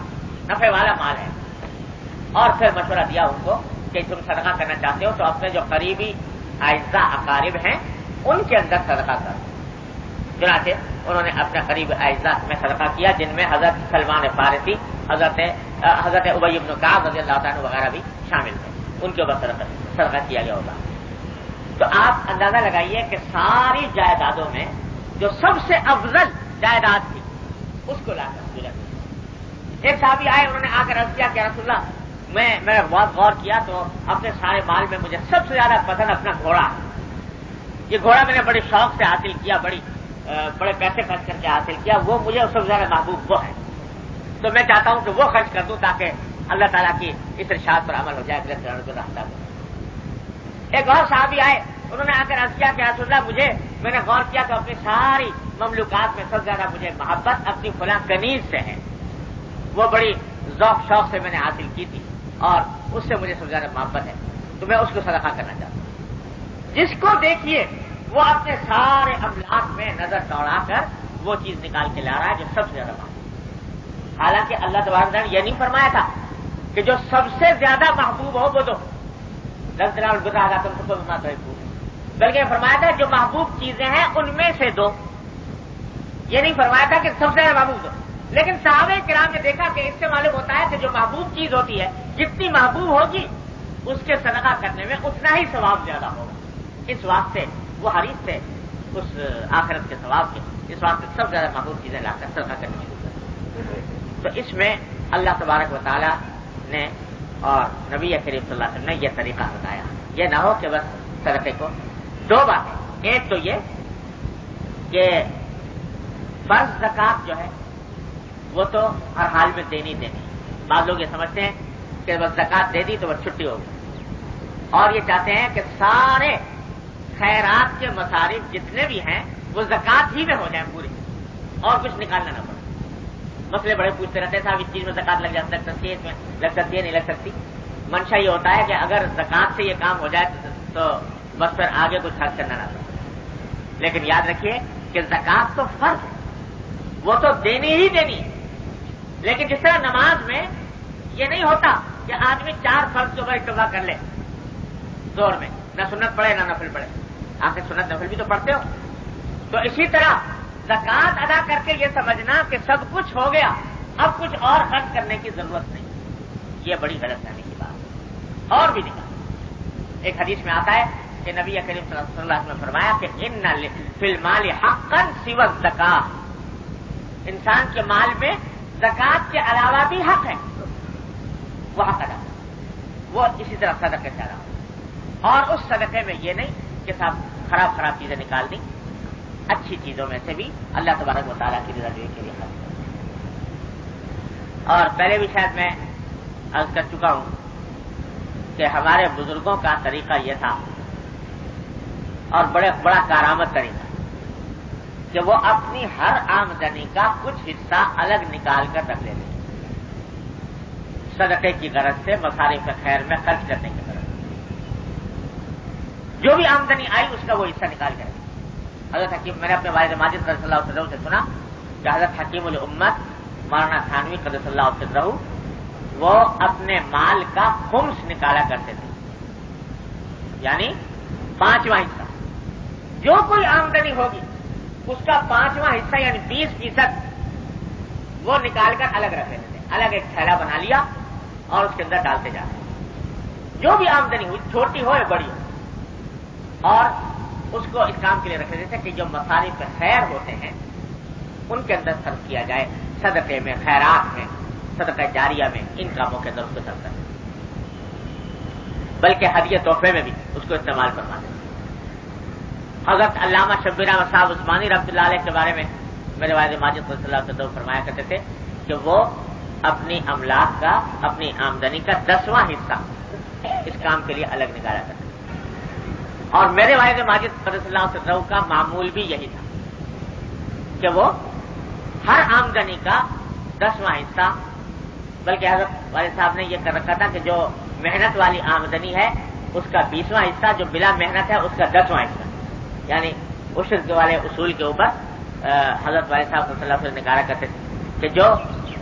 Speaker 1: نفع والا مال ہے. اور پھر مشورہ دیا ان کو کہ تم صدقہ کرنا چاہتے ہو تو اپنے جو قریبی اعزا اقارب ہیں ان کے اندر صدقہ کرو. چنانچہ انہوں نے اپنے قریب اعزا میں صدقہ کیا جن میں حضرت سلمان فارسی، حضرت حضرت ابی بن کعب رضی اللہ تعالیٰ وغیرہ بھی شامل تھے. ان کے اوپر صدقہ صدقہ کیا گیا ہوگا. تو آپ اندازہ لگائیے کہ ساری جائیدادوں میں جو سب سے افضل جائیداد تھی اس کو لا کر دیا. ایک صحابی آئے، انہوں نے آ کر عرض کیا کہ رسول اللہ میں میں بہت غور کیا تو اپنے سارے مال میں مجھے سب سے زیادہ پسند اپنا گھوڑا ہے. یہ گھوڑا میں نے بڑے شوق سے حاصل کیا، بڑی بڑے پیسے خرچ کر کے حاصل کیا، وہ مجھے سب سے زیادہ محبوب وہ ہے. تو میں چاہتا ہوں کہ وہ خرچ کر دوں تاکہ اللہ تعالیٰ کی اس ارشاد پر عمل ہو جائے. ایک اور صحابی آئے، انہوں نے آ کر عرض کیا کہ رسول اللہ مجھے میں نے غور کیا تو اپنی ساری مملوکات میں سب سے زیادہ مجھے محبت اپنی فلاں کنیز سے ہے، وہ بڑی ذوق شوق سے میں نے حاصل کی تھی اور اس سے مجھے سب سے زیادہ محبت ہے، تو میں اس کو صدقہ کرنا چاہتا ہوں. جس کو دیکھیے وہ اپنے سارے املاک میں نظر دوڑا کر وہ چیز نکال کے لا رہا ہے جو سب سے زیادہ محبوب. حالانکہ اللہ تبارک تعالیٰ نے یہ نہیں فرمایا تھا کہ جو سب سے زیادہ محبوب ہو وہ دو، بلکہ فرمایا تھا جو محبوب چیزیں ہیں ان میں سے دو. یہ نہیں فرمایا تھا کہ سب سے زیادہ محبوب دو. لیکن صحابہ کرام نے دیکھا کہ اس سے معلوم ہوتا ہے کہ جو محبوب چیز ہوتی ہے جتنی محبوب ہوگی اس کے صدقہ کرنے میں اتنا ہی ثواب زیادہ ہوگا. اس واسطے وہ حریص تھے اس آخرت کے ثواب کے، اس واسطے سب سے زیادہ محبوب چیزیں لا کر صدقہ کرنی شروع کر. تو اس میں اللہ تبارک و تعالی نے اور نبی کریم صلی اللہ علیہ وسلم نے یہ طریقہ بتایا. یہ نہ ہو کہ بس صدقے کو دو باتیں، ایک تو یہ کہ فرض زکات جو ہے وہ تو ہر حال میں دینی دینی. بعض لوگ یہ سمجھتے ہیں کہ بس زکات دے دی تو بس چھٹی ہوگی، اور یہ چاہتے ہیں کہ سارے خیرات کے مصارف جتنے بھی ہیں وہ زکات ہی میں ہو جائیں پورے اور کچھ نکالنا نہ پڑے. مسئلے بڑے پوچھتے رہتے ہیں صاحب اس چیز میں زکات لگ لگ سکتی ہے، اس میں لگ سکتی ہے نہیں لگ سکتی. منشا یہ ہوتا ہے کہ اگر زکات سے یہ کام ہو جائے تو بس پھر آگے کچھ خرچ کرنا نہ پڑے. لیکن یاد رکھیے کہ زکات تو فرض ہے، وہ تو دینی ہی دینی ہے. لیکن جس طرح نماز میں یہ نہیں ہوتا کہ آدمی چار فرض کے اوپر اکتفا کر لے زور میں، نہ سنت پڑھے نہ نفل پڑھے. آخر سنت نفل بھی تو پڑھتے ہو. تو اسی طرح زکات ادا کر کے یہ سمجھنا کہ سب کچھ ہو گیا، اب کچھ اور خرچ کرنے کی ضرورت نہیں، یہ بڑی غلط فہمی کی بات ہے. اور بھی دیکھا ایک حدیث میں آتا ہے کہ نبی کریم صلی اللہ علیہ وسلم نے فرمایا کہ ان فی المال حقا سوى الزکات، انسان کے مال میں زکات کے علاوہ بھی حق ہے، وہ حق ادا وہ اسی طرح صدقے سے ادا. اور اس صدقے میں یہ نہیں کہ صاحب خراب خراب چیزیں نکال دیں، اچھی چیزوں میں سے بھی اللہ تبارک و تعالیٰ کی رضا جوئی کے لیے خرچ کریں. اور پہلے بھی شاید میں عرض کر چکا ہوں کہ ہمارے بزرگوں کا طریقہ یہ تھا اور بڑے بڑا کارآمد طریقہ کہ وہ اپنی ہر آمدنی کا کچھ حصہ الگ نکال کر رکھ لیتے صدقے کی غرض سے، مصارف خیر میں خرچ کرنے کی غرض سے. جو بھی آمدنی آئی اس کا وہ حصہ نکال کر. حضرت حکیم میں نے اپنے والد ماجد رضی اللہ عنہ سے سنا کہ حضرت حکیم الامت مولانا تھانوی قدس اللہ عنہ وہ اپنے مال کا خمس نکالا کرتے تھے، یعنی پانچواں حصہ. جو کوئی آمدنی ہوگی اس کا پانچواں حصہ یعنی بیس فیصد وہ نکال کر الگ رکھ لیتے تھے. الگ ایک تھیلا بنا لیا اور اس کے اندر ڈالتے جاتے ہیں، جو بھی آمدنی ہوئی چھوٹی ہو یا بڑی ہو. اور اس کو اس کام کے لیے رکھ لیتے تھے کہ جو مصارف خیر ہوتے ہیں ان کے اندر صرف کیا جائے، صدقے میں، خیرات میں، صدقہ جاریہ میں، ان کاموں کے اندر اس کو صرف کریں، بلکہ ہدیہ تحفے میں بھی اس کو استعمال فرماتے ہیں. حضرت علامہ شبیر احمد صاحب عثمانی رحمۃ اللہ علیہ کے بارے میں میرے والد ماجد صلی اللہ علیہ وسلم فرمایا کرتے تھے کہ وہ اپنی املاک کا، اپنی آمدنی کا دسواں حصہ اس کام کے لیے الگ نکالا کرتے تھے. اور میرے والد ماجد صلی اللہ علیہ وسلم کا معمول بھی یہی تھا کہ وہ ہر آمدنی کا دسواں حصہ، بلکہ حضرت والد صاحب نے یہ کر رکھا تھا کہ جو محنت والی آمدنی ہے اس کا بیسواں حصہ، جو بلا محنت ہے اس کا دسواں حصہ، یعنی عشر کے والے اصول کے اوپر حضرت والد صاحب صلی اللہ علیہ وسلم نکالا کرتے تھے کہ جو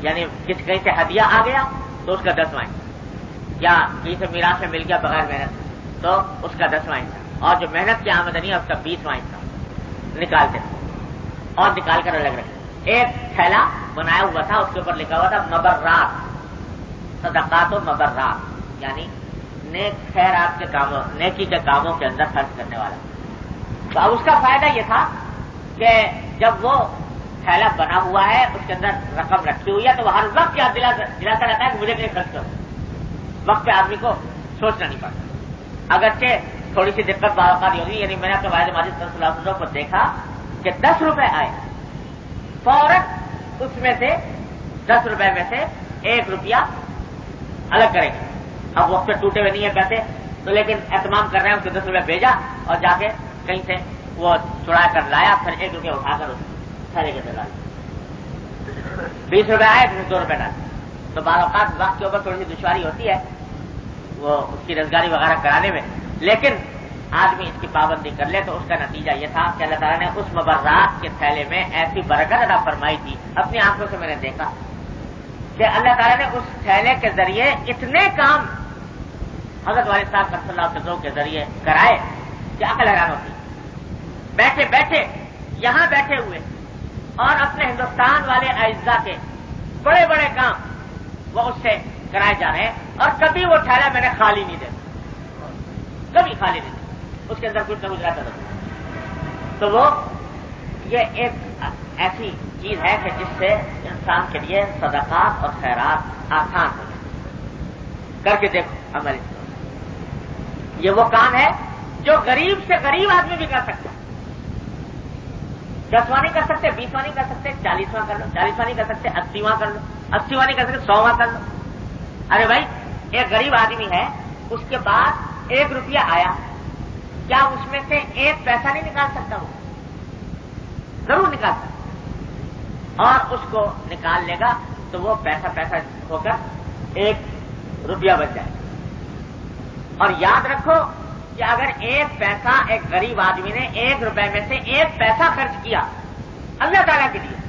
Speaker 1: یعنی کسی کہیں سے ہدیہ آ گیا تو اس کا دسواں حصہ، یا کہیں سے میراث میں مل گیا بغیر محنت تو اس کا دسواں حصہ، اور جو محنت کی آمدنی ہے اس کا بیسواں حصہ نکالتے تھے اور نکال کر الگ رکھتے. ایک تھیلا بنایا ہوا تھا، اس کے اوپر لکھا ہوا تھا مبرات، صدقات و مبرات، یعنی نیک خیرات کے کاموں، نیکی کے کاموں کے اندر خرچ کرنے والا. تو اب اس کا فائدہ یہ تھا کہ جب وہ تھیلا بنا ہوا ہے، اس کے اندر رقم رکھی ہوئی ہے، تو وہ ہر وقت یاد دلاتا رہتا ہے کہ مجھے کہیں خرچ کرو. وقت پہ آدمی کو سوچنا نہیں پڑتا. اگرچہ تھوڑی سی دقت باوقات ہوگی، یعنی میں نے اپنے والد ماجد صلی اللہ علیہ وسلم کو دیکھا کہ دس روپے آئے، فوراً اس میں سے دس روپے میں سے ایک روپیہ الگ کریں گے. اب وقت پہ ٹوٹے ہوئے نہیں ہیں پیسے تو لیکن اہتمام کر رہے ہیں، اس کے دس روپے بھیجا اور جا کے کہیں سے وہ چڑا کر لایا، پھر ایک روپیہ اٹھا کر اس تھیلے کے اندر ڈالا. بیس روپے آئے پھر دو روپے ڈالے. تو بعض اوقات وقت کے اوپر تھوڑی سی دشواری ہوتی ہے وہ اس کی رزگاری وغیرہ کرانے میں، لیکن آدمی اس کی پابندی کر لے تو اس کا نتیجہ یہ تھا کہ اللہ تعالیٰ نے اس مبرات کے تھیلے میں ایسی برکت عطا فرمائی تھی. اپنی آنکھوں سے میں نے دیکھا کہ اللہ تعالیٰ نے اس تھیلے کے ذریعے اتنے کام حضرت والد صاحب صلی اللہ علیہ وسلم کے ذریعے کرائے کہ عقل حیران ہوتی. بیٹھے بیٹھے یہاں بیٹھے ہوئے اور اپنے ہندوستان والے اعزاء کے بڑے بڑے کام وہ اس سے کرائے جا رہے ہیں، اور کبھی وہ تھیلا میں نے خالی نہیں دیکھا، کبھی خالی نہیں دیکھا، اس کے اندر کچھ نہ کچھ رہتا تھا. تو وہ یہ ایک ایسی چیز ہے کہ جس سے انسان کے لیے صدقات اور خیرات آسان ہو جائے. کر کے دیکھو عمل. یہ وہ کام ہے جو غریب سے غریب آدمی بھی کر سکتا ہے. دسواں نہیں کر سکتے، بیسواں نہیں کر سکتے، چالیسواں کر لو، چالیسواں نہیں کر سکتے، اسیواں کر لو، اسیواں نہیں کر سکتے، سوواں کر لو. ارے بھائی ایک غریب آدمی ہے، اس کے پاس ایک روپیہ آیا، کیا اس میں سے ایک پیسہ نہیں نکال سکتا؟ وہ ضرور نکال سکتا، اور اس کو نکال لے گا تو وہ پیسہ پیسہ ہو کر ایک روپیہ بچ جائے. اور یاد رکھو کہ اگر ایک پیسہ ایک غریب آدمی نے ایک روپے میں سے ایک پیسہ خرچ کیا اللہ تعالیٰ کے لیے